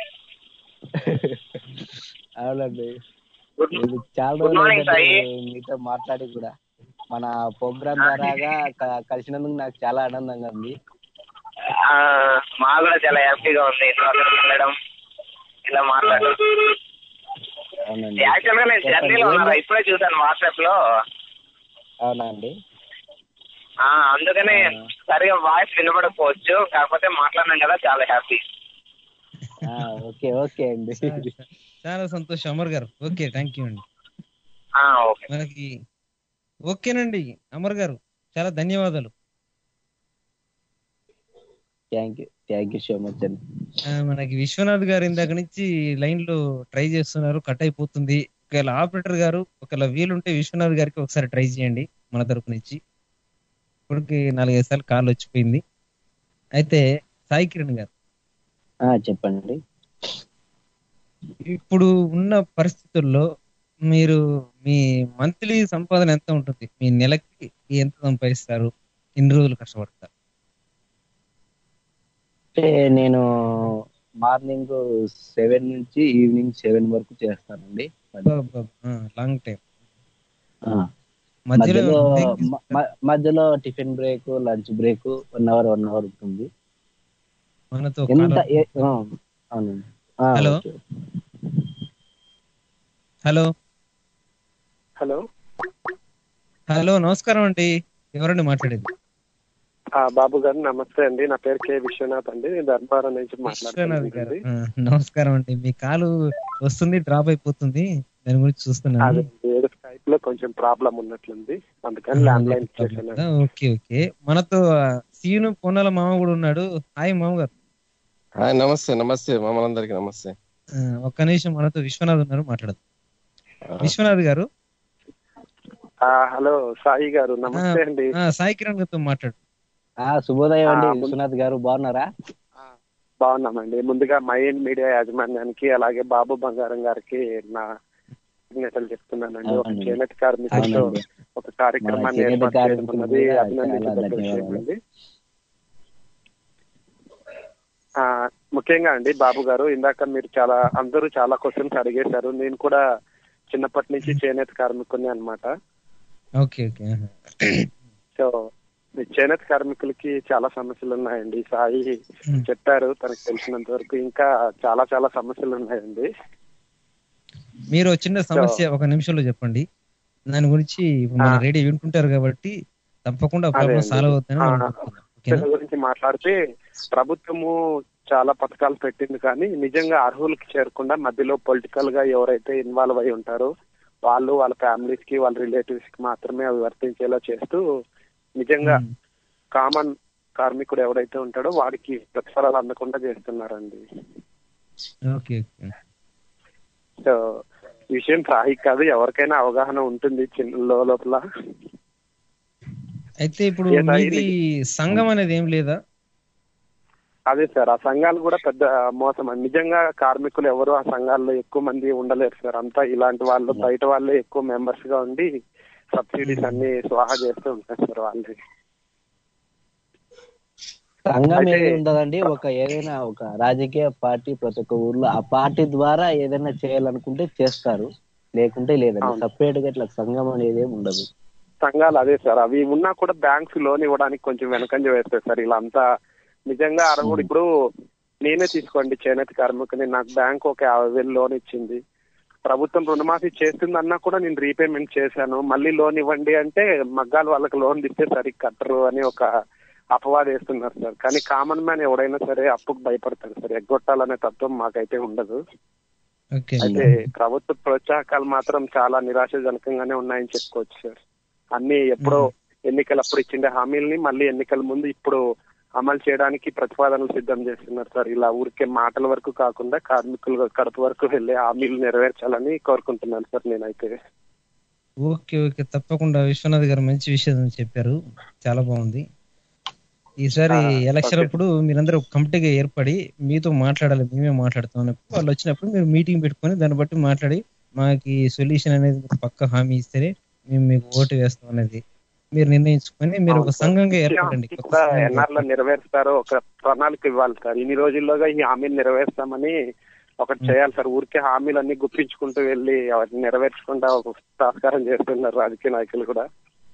అవునండి, చాలా రోజులు మీతో మాట్లాడి కూడా మన ప్రోగ్రామ్ ద్వారాగా కలిసినందుకు నాకు చాలా ఆనందంగా ఉంది. మా కూడా చాలా హ్యాపీగా ఉంది వెళ్ళడం, ఇలా మాట్లాడడం. యాక్చువల్ గా నేను జర్నీలో ఉన్నా, ఇప్పుడే చూసాను వాట్సాప్ లో. అవునా అండి? అందుకనే సరిగా వాయిస్ వినపడకపోవచ్చు, కాకపోతే మాట్లాడినాం కదా, చాలా హ్యాపీ. ఓకే ఓకే అండి, చాలా సంతోషం అమర్ గారు. ఓకే, థ్యాంక్ యూ అండి. మనకి ఓకేనండి అమర్ గారు, చాలా ధన్యవాదాలు. Thank you thank you so much అండి. మనకి విశ్వనాథ్ గారు ఇందాక నుంచి లైన్ లో ట్రై చేస్తున్నారు, కట్ అయిపోతుంది. ఒకవేళ ఆపరేటర్ గారు ఒకవేళ వీలుంటే విశ్వనాథ్ గారికి ఒకసారి ట్రై చేయండి మన తరపు నుంచి. ఇప్పటికి నాలుగైదు సార్లు కాల్ వచ్చిపోయింది. అయితే సాయి కిరణ్ గారు చెప్పండి. ఇప్పుడు ఉన్న పరిస్థితుల్లో మీరు మీ మంత్లీ సంపాదన ఎంత ఉంటుంది? మీ నెలకి ఎంత సంపాదిస్తారు? ఎన్ని రోజులు కష్టపడతారు? అంటే నేను మార్నింగ్ సెవెన్ నుంచి ఈవినింగ్ సెవెన్ వరకు చేస్తానండి. Long time. మధ్యలో మధ్యలో tiffin break, lunch break one hour one hour ఉంటుంది. ఎంత? అవునండి. హలో హలో హలో హలో నమస్కారం అండి, ఎవరండి మాట్లాడేది? బాబు గారు నమస్తే అండి, నా పేరు కే విశ్వనాథ్ అండి, నేను ధర్మవరం నుంచి మాట్లాడుతున్నాను. నమస్కారం అండి, మీ కాలు వస్తుంది డ్రాప్ అయిపోతుంది, దాని గురించి చూస్తున్నాను. స్కైప్ లో కొంచెం ప్రాబ్లం ఉన్నట్లుంది, అందుకని ల్యాండ్ లైన్ చేశాను. ఓకే ఓకే, మనతో సీను పొన్నాల మామ కూడా ఉన్నాడు. హాయ్ మామ గారు. హాయ్, నమస్తే నమస్తే మామలందరికి నమస్తే. ఒక్క నిమిషం, మనతో విశ్వనాథ్ ఉన్నారు, మాట్లాడదు. విశ్వనాథ్ గారు. హలో సాయి గారు, నమస్తే అండి. సాయి కిరణ్ గారితో మాట్లాడు. శుభోదయం అండి విశ్వనాథ్ గారు, బాగున్నారా? బాగున్నామండి. ముందుగా మైండ్ మీడియా యాజమాన్యానికి అలాగే బాబు బంగారం గారికి నా కృతజ్ఞతలు చెప్తున్నానండి. ఒక చేనేత కార్మికులతో ఒక కార్యక్రమాన్ని ఏర్పాటు చేసుకున్నది అభినందించదగ్గ విషయం అండి. ఆ ముఖ్యంగా అండి బాబు గారు, ఇందాక మీరు చాలా అందరూ చాలా క్వశ్చన్స్ అడిగేశారు. నేను కూడా చిన్నప్పటి నుంచి చేనేత కార్మికుని అన్నమాట. Okay okay. సో చేనేత కార్మికులకి చాలా సమస్యలు ఉన్నాయండి. సాయి చెప్పారు తనకు తెలిసినంత వరకు, ఇంకా చాలా చాలా సమస్యలు ఉన్నాయండి. మీరు చిన్న సమస్య ఒక నిమిషంలో చెప్పండి, దాని గురించి మన రేడియో వింటుంటారు కాబట్టి తప్పకుండా ప్రాబ్లం సాల్వ్ అవుతాయి. గురించి మాట్లాడితే ప్రభుత్వము చాలా పథకాలు పెట్టింది, కానీ నిజంగా అర్హులకి చేరకుండా మధ్యలో పొలిటికల్ గా ఎవరైతే ఇన్వాల్వ్ అయి ఉంటారో వాళ్ళు వాళ్ళ ఫ్యామిలీస్ కి వాళ్ళ రిలేటివ్స్ కి మాత్రమే అవి వర్తించేలా చేస్తూ నిజంగా కామన్ కార్మికుడు ఎవరైతే ఉంటాడో వాడికి ప్రతిఫలాలు అందకుండా చేస్తున్నారండి. సో ఈ విషయం సాయి కాదు, ఎవరికైనా అవగాహన ఉంటుంది చిన్న లోపల. అయితే ఇప్పుడు సంఘం అనేది ఏం లేదా? అదే సార్, ఆ సంఘాలు కూడా పెద్ద మోసం. నిజంగా కార్మికులు ఎవరు ఆ సంఘాల్లో ఎక్కువ మంది ఉండలేరు సార్. అంతా ఇలాంటి వాళ్ళు బయట వాళ్ళే ఎక్కువ మెంబర్స్ గా ఉండి సబ్సిడీస్ అన్ని స్వాహా చేస్తూ ఉంటారు సార్ వాళ్ళే. సంఘం ఏది ఉండదండి, ఒక ఏదైనా ఒక రాజకీయ పార్టీ ప్రతి ఒక్క ఊర్లో ఆ పార్టీ ద్వారా ఏదైనా చేయాలనుకుంటే చేస్తారు, లేకుంటే లేదండి. సపరేట్ గా ఇట్లా సంఘం అనేది ఉండదు. సంఘాలు అదే సార్, అవి ఉన్నా కూడా బ్యాంక్స్ లోన్ ఇవ్వడానికి కొంచెం వెనకంజ వేస్తాయి సార్. ఇలా అంతా నిజంగా అరవై ఇప్పుడు నేనే తీసుకోండి చేనేత కార్మికుని, నాకు బ్యాంక్ ఒక యాభై వేలు లోన్ ఇచ్చింది. ప్రభుత్వం రుణమాఫీ చేస్తుందన్నా కూడా నేను రీపేమెంట్ చేశాను. మళ్ళీ లోన్ ఇవ్వండి అంటే మగ్గాలు వాళ్ళకి లోన్ ఇస్తే సరిగ్గా కట్టరు అని ఒక అపవాదం వేస్తున్నారు సార్. కానీ కామన్ మ్యాన్ ఎవడైనా సరే అప్పుకు భయపడతారు సార్. ఎగ్గొట్టాలనే తత్వం మాకైతే ఉండదు. అయితే ప్రభుత్వ ప్రోత్సాహకాలు మాత్రం చాలా నిరాశజనకంగానే ఉన్నాయని చెప్పుకోవచ్చు సార్. అన్ని ఎప్పుడో ఎన్నికలప్పుడు ఇచ్చిండే హామీలని మళ్ళీ ఎన్నికల ముందు ఇప్పుడు అమలు చేయడానికి ప్రతిపాదనలు సిద్ధం చేస్తున్నారు సార్. ఇలా ఊరికే మాటల వరకు కాకుండా కార్మికులు కడుపు వరకు వెళ్ళే హామీలు నెరవేర్చాలని కోరుకుంటున్నాను సార్ నేనైతే. ఓకే ఓకే తప్పకుండా విశ్వనాథ్ గారు మంచి విషయం చెప్పారు, చాలా బాగుంది. ఈసారి ఎలక్షన్ అప్పుడు మీరందరూ కమిటీగా ఏర్పడి మీతో మాట్లాడాలి, మేమే మాట్లాడుతాం అన్నప్పుడు వాళ్ళు వచ్చినప్పుడు మీరు మీటింగ్ పెట్టుకొని దాన్ని బట్టి మాట్లాడి మాకు సొల్యూషన్ అనేది పక్క హామీ ఇస్తేనే మేము మీకు ఓటు వేస్తాం అనేది మీరు నిర్ణయించుకొని మీరు ఒక సంఘంగా ఏర్పడండి. ఎన్ఆర్లో నెరవేరుస్తారో ఒక ప్రణాళిక ఇవ్వాలి సార్. ఇన్ని రోజుల్లోగా ఈ హామీని నెరవేర్స్తామని ఒకటి చేయాలి సార్. ఊరికే హామీలన్నీ గుప్పించుకుంటూ వెళ్ళి వాటిని నెరవేర్చకుండా ఒక సంస్కారం చేస్తున్నారు రాజకీయ నాయకులు కూడా.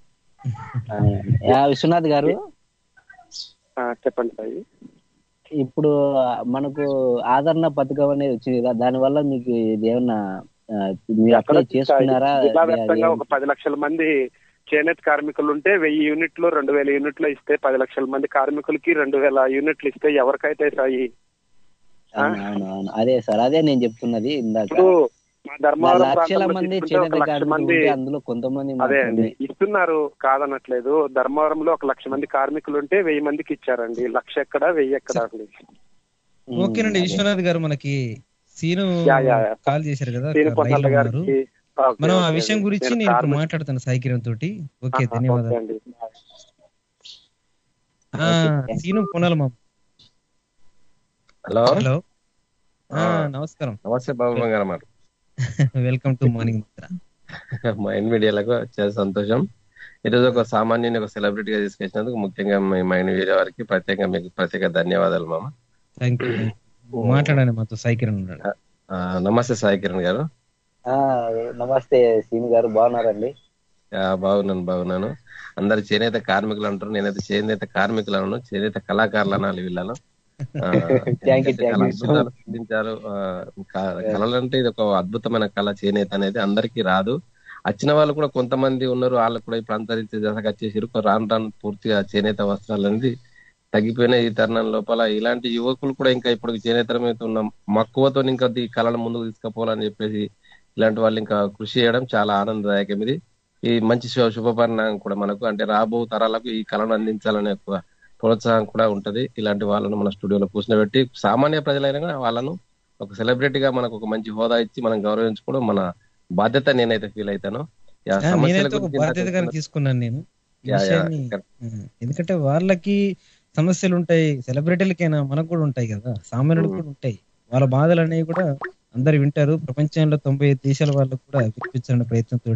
విశ్వనాథ్ గారు చెప్పండి సార్. ఇప్పుడు మనకు ఆదరణ పథకం అనేది వచ్చింది కదా, దాని వల్ల మీకు ఏమన్నా మీరు అప్లై చేసుకున్నారా? జిల్లా వ్యాప్తంగా ఒక పది లక్షల మంది చేనేత కార్మికులు ఉంటే వెయ్యి యూనిట్లు రెండు వేల యూనిట్లు ఇస్తే పది లక్షల మంది కార్మికులకి రెండు వేల యూనిట్లు ఇస్తే ఎవరికైతే సాయి. అదే సార్, అదే నేను చెప్తున్నది ఇందాక. లక్షల మంది చేనేత కార్మికులు అందులో కొంతమంది అదే అండి ఇస్తున్నారు కాదనట్లేదు. ధర్మవరంలో ఒక లక్ష మంది కార్మికులు ఉంటే వెయ్యి మందికి ఇచ్చారండి. లక్ష ఎక్కడ వెయ్యి ఎక్కడ అండి. ఓకేనండి విశ్వనాథ్ గారు, మనకి సీను కాల్ చేశారు కదా, మనం ఆ విషయం గురించి నేను ఇప్పుడు మాట్లాడతాను సాయి కిరణ్ తోటి. ఓకే ధన్యవాదాలు. సీను పొనాల మామ. హలో హలో నమస్కారం. నమస్తే బాబు బంగారం. Welcome to morning mantra. Mind మీడియాలకు చాలా సంతోషం. ఈరోజు ఒక సామాన్యుని ఒక సెలబ్రిటీగా తీసుకొచ్చినందుకు ముఖ్యంగా మీ మైండ్ మీడియా వారికి ప్రత్యేకంగా మీకు ప్రత్యేక ధన్యవాదాలు మామ. Thank you. మాట్లాడండి మాతో సాయి కిరణ్ ఉన్నాడు. నమస్తే సాయి కిరణ్ గారు. నమస్తే సీని గారు, బాగున్నారండి? బాగున్నాను బాగున్నాను. అందరు చేనేత కార్మికులు అంటారు, నేనైతే చేనేత కార్మికులు అన్నాను, చేనేత కళాకారులు అనాలి వీళ్ళను. సాధించారు కళలు అంటే ఇది ఒక అద్భుతమైన కళ. చేనేత అనేది అందరికీ రాదు. వచ్చిన వాళ్ళు కూడా కొంతమంది ఉన్నారు, వాళ్ళకు కూడా ఇప్పుడు అంతరించి దశకు వచ్చేసి రాను రాను పూర్తిగా చేనేత వస్త్రాలు అనేది తగ్గిపోయిన ఈ తరుణం లోపల ఇలాంటి యువకులు కూడా ఇంకా ఇప్పుడు చేనేత మీద ఉన్న మక్కువతో ఇంకా ఈ కళను ముందుకు తీసుకుపోవాలని చెప్పేసి ఇలాంటి వాళ్ళు ఇంకా కృషి చేయడం చాలా ఆనందదాయకం. ఇది ఈ మంచి శుభపరిణామం కూడా మనకు, అంటే రాబో తరాలకు ఈ కళను అందించాలనే ఎక్కువ ప్రోత్సాహం కూడా ఉంటది. ఇలాంటి వాళ్ళను మన స్టూడియోలో కూర్చోబెట్టి సామాన్య ప్రజలైనా వాళ్ళను ఒక సెలబ్రిటీగా మనకు ఒక మంచి హోదా ఇచ్చి మనం గౌరవించుకోవడం మన బాధ్యత నేనైతే ఫీల్ అవుతాను. బాధ్యతగా తీసుకున్నాను నేను, ఎందుకంటే వాళ్ళకి సమస్యలు ఉంటాయి, సెలబ్రిటీలకైనా మనకు కూడా ఉంటాయి కదా, సామాన్యులకు కూడా ఉంటాయి. వాళ్ళ బాధలు అనేవి కూడా అందరు వింటారు. ప్రపంచంలో తొంభై ఐదు దేశాల వాళ్ళకు కూడా వినిపించాలనే ప్రయత్నంతో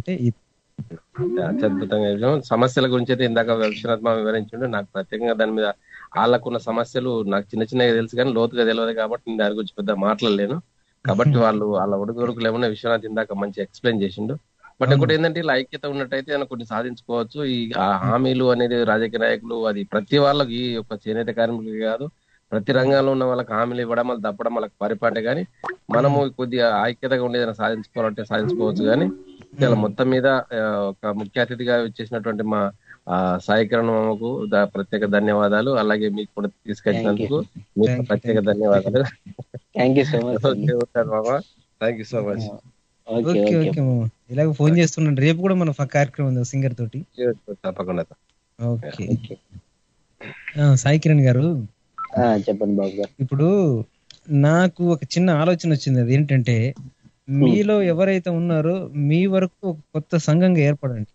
అత్యద్భుతంగా సమస్యల గురించి అయితే ఇందాక విశ్వనాథ్ మామ వివరించిండు. నాకు ప్రత్యేకంగా దాని మీద వాళ్ళకున్న సమస్యలు నాకు చిన్న చిన్నగా తెలుసు కానీ లోతుగా తెలియదు కాబట్టి నేను దాని గురించి పెద్ద మాట్లాడలేను. కాబట్టి వాళ్ళు వాళ్ళ ఒడుగుడుకులు ఏమన్నా విశ్వనాథ్ ఇందాక మంచి ఎక్స్ప్లెయిన్ చేసిండు. బట్ ఒకటి ఏంటంటే ఇలా ఐక్యత ఉన్నట్టయితే కొన్ని సాధించుకోవచ్చు. ఈ హామీలు అనేది రాజకీయ నాయకులు అది ప్రతి వాళ్ళకి ఈ యొక్క చేనేత కార్మికులకి కాదు, ప్రతి రంగంలో ఉన్న వాళ్ళకి హామీలు ఇవ్వడం వల్ల తప్పడం వాళ్ళకి పరిపాటే. కానీ మనము కొద్దిగా ఐక్యతగా ఉండేదైనా సాధించుకోవాలంటే సాధించుకోవచ్చు. కానీ ఇలా మొత్తం మీద ఒక ముఖ్య అతిథిగా వచ్చేసినటువంటి మా సాయి కిరణ్ మామకు ప్రత్యేక ధన్యవాదాలు. అలాగే మీకు కూడా తీసుకొచ్చినందుకు మీకు ప్రత్యేక ధన్యవాదాలు. థ్యాంక్ యూ సో మచ్ మామ. Thank you so much. ఇలాగ ఫోన్ చేస్తున్నాను. రేపు కూడా మన కార్యక్రమం ఉంది సింగర్ తోటి. తప్పకుండా. ఓకే సాయి కిరణ్ గారు చెప్పండి బాబు గారు. ఇప్పుడు నాకు ఒక చిన్న ఆలోచన వచ్చింది. అది ఏంటంటే మీలో ఎవరైతే ఉన్నారో మీ వరకు ఒక కొత్త సంఘంగా ఏర్పడండి.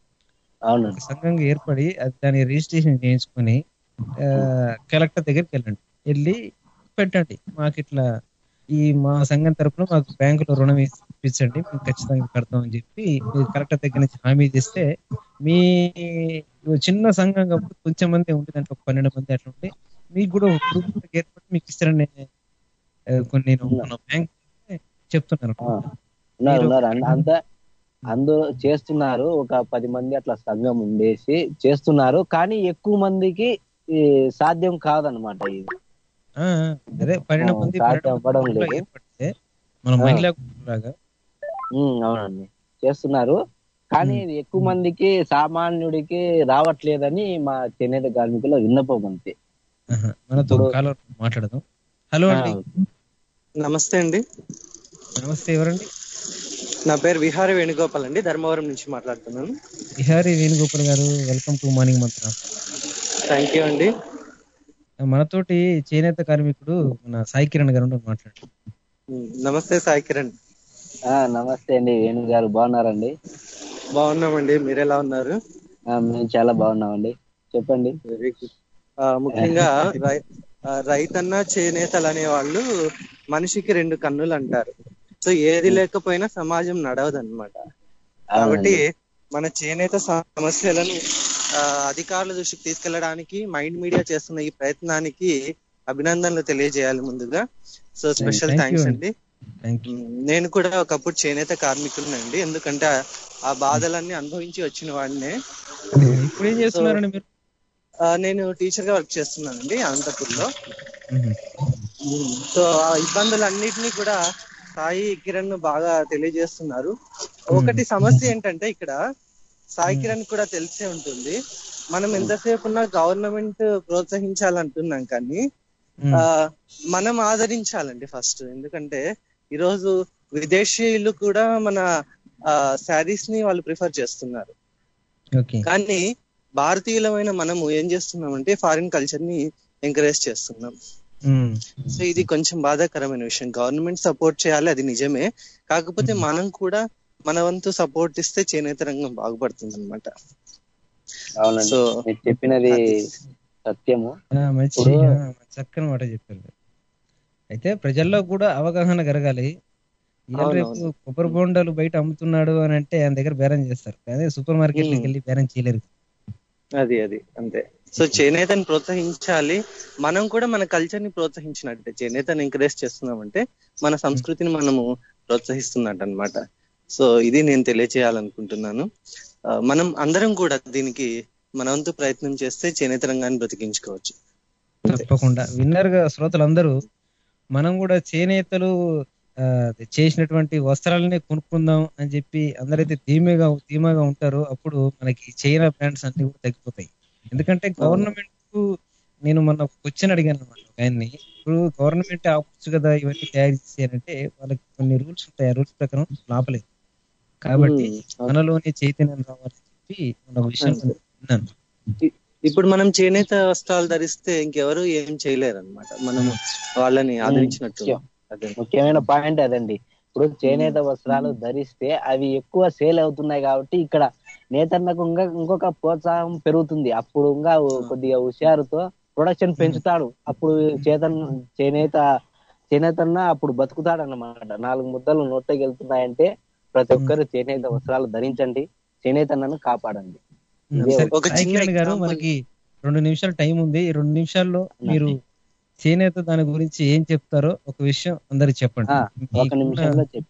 సంఘంగా ఏర్పడి అది దాని రిజిస్ట్రేషన్ చేయించుకొని కలెక్టర్ దగ్గరికి వెళ్ళండి. వెళ్ళి పెట్టండి, మాకు ఇట్లా ఈ మా సంఘం తరఫున మాకు బ్యాంకులో రుణం ఇప్పించండి, మేము ఖచ్చితంగా కడతామని చెప్పి కలెక్టర్ దగ్గర నుంచి హామీ చేస్తే మీ చిన్న సంఘం కాబట్టి కొంచెం మంది ఉంటుంది, అంటే ఒక పన్నెండు మంది అట్లా ఉంటే మీకు కూడా ఒక గ్రూప్ ఏర్పడి మీకు ఇస్తారని కొన్ని నేను బ్యాంక్ చెప్తున్నాను. అందులో చేస్తున్నారు, ఒక పది మంది అట్లా సంఘం ఉండేసి చేస్తున్నారు, కానీ ఎక్కువ మందికి ఈ సాధ్యం కాదనమాట ఇది. ఆ, అదే పన్నెండు మంది సాధ్యం పన్నెండు అవ్వడం మంది లేదు. ఏర్పడితే మన ఆ. మహిళా లాగా ఉమ్, అవునండి చేస్తున్నారు, కానీ ఇది ఎక్కువ మందికి సామాన్యుడికి రావట్లేదని మా చేనేత కార్మికుల విన్నపం అంతే. మనతో కాలర్ మాట్లాడదాం. హలో అండి. నమస్తే అండి. నమస్తే, ఎవరండి? నా పేరు విహారీ వేణుగోపాల్ అండి, ధర్మవరం నుంచి మాట్లాడుతున్నాను. Vihari Venugopal garu, welcome to morning Mantra. Thank you అండి. మనతోటి చేనేత కార్మికుడు మన సాయి కిరణ్ గారు ఉన్నారు, మాట్లాడు. నమస్తే సాయి కిరణ్. ఆ నమస్తే అండి వేణు గారు, బాగున్నారండి? బాగున్నామండి, మీరు ఎలా ఉన్నారు? ఆ, మేము చాలా బాగున్నామండి, చెప్పండి. Very good. ముఖ్యంగా రై- ఆ, రైతన్న చేనేతలు అనే వాళ్ళు మనిషికి రెండు కన్నులు అంటారు. సో ఏది లేకపోయినా సమాజం నడవదు అనమాట. కాబట్టి మన చేనేత సమస్యలను ఆ, అధికారుల దృష్టికి తీసుకెళ్లడానికి మైండ్ మీడియా చేస్తున్న ఈ ప్రయత్నానికి అభినందనలు తెలియజేయాలి ముందుగా. So special Thank you thanks అండి. అండి. నేను కూడా ఒకప్పుడు చేనేత కార్మికుడినండి, ఎందుకంటే ఆ- ఆ బాధలన్నీ అనుభవించి వచ్చిన వాడినే. ఇప్పుడు ఏం చేస్తున్నారండి మీరు? ఆ, నేను టీచర్ గా వర్క్ చేస్తున్నానండి అనంతపూర్లో. సో ఆ ఇబ్బందులన్నిటినీ కూడా సాయి కిరణ్ బాగా తెలియజేస్తున్నారు. ఒకటి సమస్య ఏంటంటే ఇక్కడ సాయి కిరణ్ కూడా తెలిసే ఉంటుంది, మనం ఎంతసేపు ఉన్నా గవర్నమెంట్ ప్రోత్సహించాలంటున్నాం కానీ ఆ మనం ఆదరించాలండి ఫస్ట్. ఎందుకంటే ఈరోజు విదేశీయులు కూడా మన ఆ శారీస్ ని వాళ్ళు ప్రిఫర్ చేస్తున్నారు, కానీ భారతీయులమైన మనము ఏం చేస్తున్నామంటే ఫారిన్ కల్చర్ ని ఎంకరేజ్ చేస్తున్నాం. సో ఇది కొంచెం బాధాకరమైన విషయం. గవర్నమెంట్ సపోర్ట్ చేయాలి, అది నిజమే, కాకపోతే మనం కూడా మన వంతు సపోర్ట్ ఇస్తే చేనేత రంగం బాగుపడుతుంది అనమాట. అవునండి, సో మీరు చెప్పినది సత్యము. ఆ, మంచి ఆ, చక్కని మాట చెప్పారు. అయితే ప్రజల్లో కూడా అవగాహన కలగాలి. ఇవాళ రేపు కొబ్బరి బొండాలు బయట అమ్ముతున్నాడు అని అంటే ఆయన దగ్గర బేరం చేస్తారు, కానీ సూపర్ మార్కెట్కి వెళ్ళి బేరం చేయలేరు. అది అది అంతే. సో చేనేతని ప్రోత్సహించాలి, మనం కూడా మన కల్చర్ ని ప్రోత్సహించినట్టే. చేనేతని ఎంకరేజ్ చేస్తున్నామంటే మన సంస్కృతిని మనము ప్రోత్సహిస్తున్నట్టు అనమాట. సో ఇది నేను తెలియచేయాలనుకుంటున్నాను. ఆ, మనం అందరం కూడా దీనికి మన వంతు ప్రయత్నం చేస్తే చేనేత రంగాన్ని బ్రతికించుకోవచ్చు. తప్పకుండా విన్నర్ గా శ్రోతలందరూ మనం కూడా చేనేతలు ఆ, చేసినటువంటి వస్త్రాలనే కొనుక్కుందాం అని చెప్పి అందరైతే ధీమగా ధీమాగా ఉంటారో అప్పుడు మనకి చైనా బ్రాండ్స్ అన్ని కూడా తగ్గిపోతాయి. ఎందుకంటే గవర్నమెంట్, నేను మొన్న క్వశ్చన్ అడిగాను అనమాట ఆయన్ని, ఇప్పుడు గవర్నమెంట్ ఆపచ్చు కదా ఇవన్నీ తయారు చేయాలంటే వాళ్ళకి కొన్ని రూల్స్ ఉంటాయి, ఆ రూల్స్ ప్రకారం లాపలేదు. కాబట్టి మనలోని చైతన్యం రావాలని చెప్పి మన విషయం విన్నాను. ఇప్పుడు మనం చేనేత వస్త్రాలు ధరిస్తే ఇంకెవరు ఏం చేయలేరు అనమాట, మనము వాళ్ళని ఆదరించినట్టు. అదే ముఖ్యమైన పాయింట్ అదండి. ఇప్పుడు చేనేత వస్త్రాలు ధరిస్తే అవి ఎక్కువ సేల్ అవుతున్నాయి కాబట్టి ఇక్కడ నేతన్నకు ఇంకా ఇంకొక ప్రోత్సాహం పెరుగుతుంది. అప్పుడు ఇంకా కొద్దిగా హుషారుతో ప్రొడక్షన్ పెంచుతాడు. అప్పుడు చేతన్ చేనేత చేనేతన్న అప్పుడు బతుకుతాడు అన్నమాట. నాలుగు ముద్దలు నోట్లోకి వెళ్తున్నాయంటే ప్రతి ఒక్కరు చేనేత వస్త్రాలు ధరించండి, చేనేతన్నను కాపాడండి. ఒక చిన్న గారు మనకి రెండు నిమిషాలు టైం ఉంది. ఈ రెండు నిమిషాల్లో మీరు చేనేత దాని గురించి ఏం చెప్తారో ఒక విషయం అందరికి చెప్పండి. ఒక నిమిషంలో చెప్పి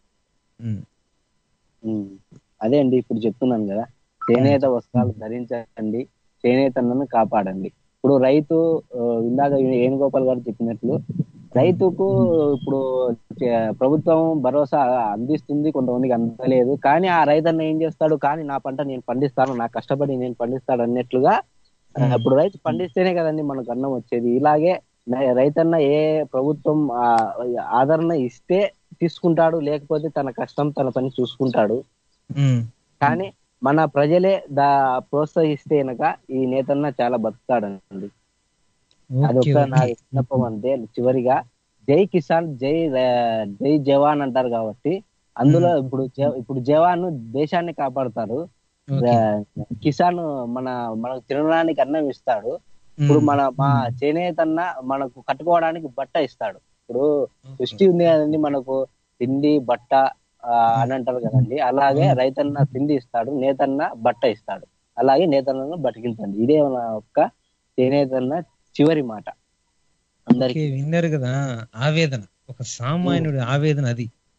అదే అండి ఇప్పుడు చెప్తున్నాను కదా, చేనేత వస్త్రాలు ధరించండి, చేనేతన్నను కాపాడండి. ఇప్పుడు రైతు ఇందాక వేణుగోపాల్ గారు చెప్పినట్లు రైతుకు ఇప్పుడు ప్రభుత్వం భరోసా అందిస్తుంది, కొంతమందికి అందలేదు. కానీ ఆ రైతన్న ఏం చేస్తాడు, కానీ నా పంట నేను పండిస్తాను, నా కష్టపడి నేను పండిస్తాడు అన్నట్లుగా. ఇప్పుడు రైతు పండిస్తేనే కదండి మనకు అన్నం వచ్చేది. ఇలాగే రైతన్న ఏ ప్రభుత్వం ఆదరణ ఇస్తే తీసుకుంటాడు, లేకపోతే తన కష్టం తన పని చూసుకుంటాడు. కానీ మన ప్రజలే దా ప్రోత్సహిస్తే కనుక ఈ నేతన్న చాలా బతుకుతాడండి. అదొక నా విన్నపం అంతే. చివరిగా జై కిసాన్ జై జై జవాన్ అంటారు కాబట్టి అందులో ఇప్పుడు ఇప్పుడు జవాన్ దేశాన్ని కాపాడుతారు, కిసాన్ మన మనకు తినడానికి అన్నం ఇస్తాడు. ఇప్పుడు మన మా చేనేతన్న మనకు కట్టుకోవడానికి బట్ట ఇస్తాడు. ఇప్పుడు సృష్టి ఉంది కదండి, మనకు తిండి బట్ట అని అంటారు కదండి. అలాగే రైతన్న తిండి ఇస్తాడు, నేతన్న బట్ట ఇస్తాడు. అలాగే నేతన్నను బతికించండి. ఇదే మన ఒక్క చేనేతన్న చివరి మాట. అందరికి విన్నారు కదా ఆవేదన, ఒక సామాన్యుడి ఆవేదన అది.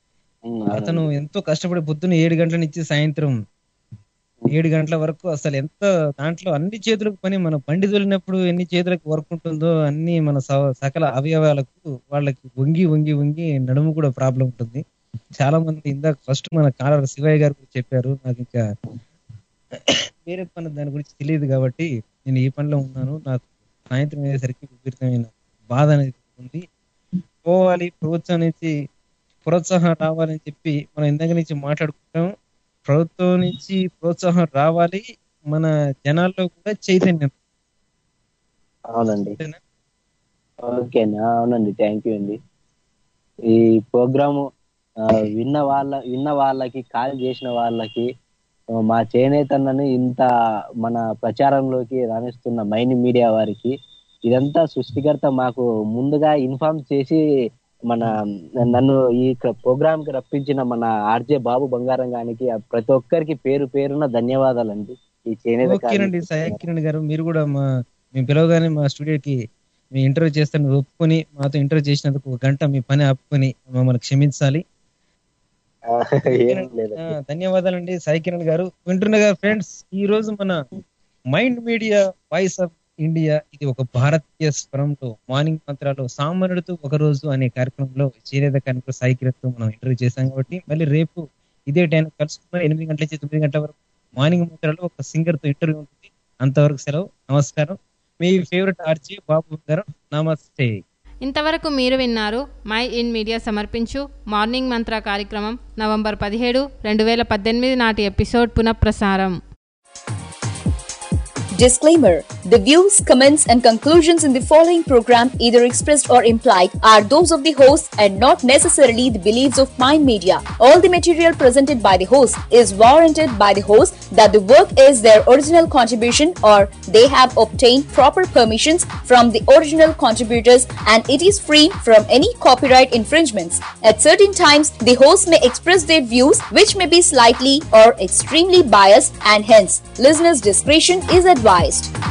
అతను ఎంతో కష్టపడి పొద్దున్న ఏడు గంటల నుంచి సాయంత్రం ఏడు గంటల వరకు అసలు ఎంత దాంట్లో అన్ని చేతులకు పని, మన బండి తోలినప్పుడు ఎన్ని చేతులకు వర్క్ ఉంటుందో అన్ని మన సకల అవయవాలకు వాళ్ళకి వంగి వంగి వంగి నడుము కూడా ప్రాబ్లం ఉంటుంది. చాలా మంది ఇందాక ఫస్ట్ మన కాలర్ శివయ్య గారు కూడా చెప్పారు. నాకు ఇంకా వేరే పని దాని గురించి తెలియదు కాబట్టి నేను ఈ పనిలో ఉన్నాను. నాకు సాయంత్రం అయ్యేసరికి విపరీతమైన బాధ అనేది ఉంది. పోవాలి, ప్రోత్సాహం నుంచి ప్రోత్సాహం రావాలని చెప్పి మనం ఇందాక నుంచి మాట్లాడుకుంటాం. ప్రభుత్వం నుంచి ప్రోత్సాహం రావాలి, మన జనాల్లో కూడా చైతన్యం. అవునండి, ఓకే అండి, అవునండి, థ్యాంక్ యూ అండి. ఈ ప్రోగ్రాము విన్న వాళ్ళ విన్న వాళ్ళకి కాల్ చేసిన వాళ్ళకి మా చేనేతన్నని ఇంత మన ప్రచారంలోకి రాణిస్తున్న మైండ్ మీడియా వారికి ఇదంతా సృష్టికర్త మాకు ముందుగా ఇన్ఫార్మ్ చేసి మన నన్ను ఈ ప్రోగ్రామ్ కి రప్పించిన మన ఆర్జే బాబు బంగారం గానికి ప్రతి ఒక్కరికి పేరు పేరున ధన్యవాదాలండి. ఈ చేనేత ఓకేనండి సాయి కిరణ్ గారు, మీరు కూడా మా మేము పిలవగానే మా స్టూడియోకి మీ ఇంటర్వ్యూ చేస్తాను ఒప్పుకొని మాతో ఇంటర్వ్యూ చేసినందుకు ఒక గంట మీ పని ఆపుకొని మమ్మల్ని క్షమించాలి. ధన్యవాదాలండి సాయి కిరణ్ గారు. వింటున్నగా ఫ్రెండ్స్, ఈ రోజు మన mind media voice of India ఇది ఒక భారతీయ స్వరంలో మార్నింగ్ మంత్రాలు సామాన్యుడితో ఒక రోజు అనే కార్యక్రమంలో చేనేత కార్యక్రమం సాయి కిరణ్ తో మనం ఇంటర్వ్యూ చేశాం. కాబట్టి మళ్ళీ రేపు ఇదే టైం కలుసుకున్న ఎనిమిది గంటల నుంచి తొమ్మిది గంటల వరకు మార్నింగ్ మంత్రాలు ఒక సింగర్ తో ఇంటర్వ్యూ ఉంటుంది. అంతవరకు సెలవు, నమస్కారం. మీ ఫేవరెట్ ఆర్జే బాబు గారు, నమస్తే. ఇంతవరకు మీరు విన్నారు మై ఇన్ మీడియా సమర్పించు మార్నింగ్ మంత్ర కార్యక్రమం నవంబర్ పదిహేడు రెండు వేల పద్దెనిమిది నాటి ఎపిసోడ్ పునఃప్రసారం. Disclaimer: the views, comments, and conclusions in the following program, either expressed or implied, are those of the host and not necessarily the beliefs of Mind Media. All the material presented by the host is warranted by the host that the work is their original contribution or they have obtained proper permissions from the original contributors and it is free from any copyright infringements. At certain times, the host may express their views which may be slightly or extremely biased and hence listeners' discretion is advised.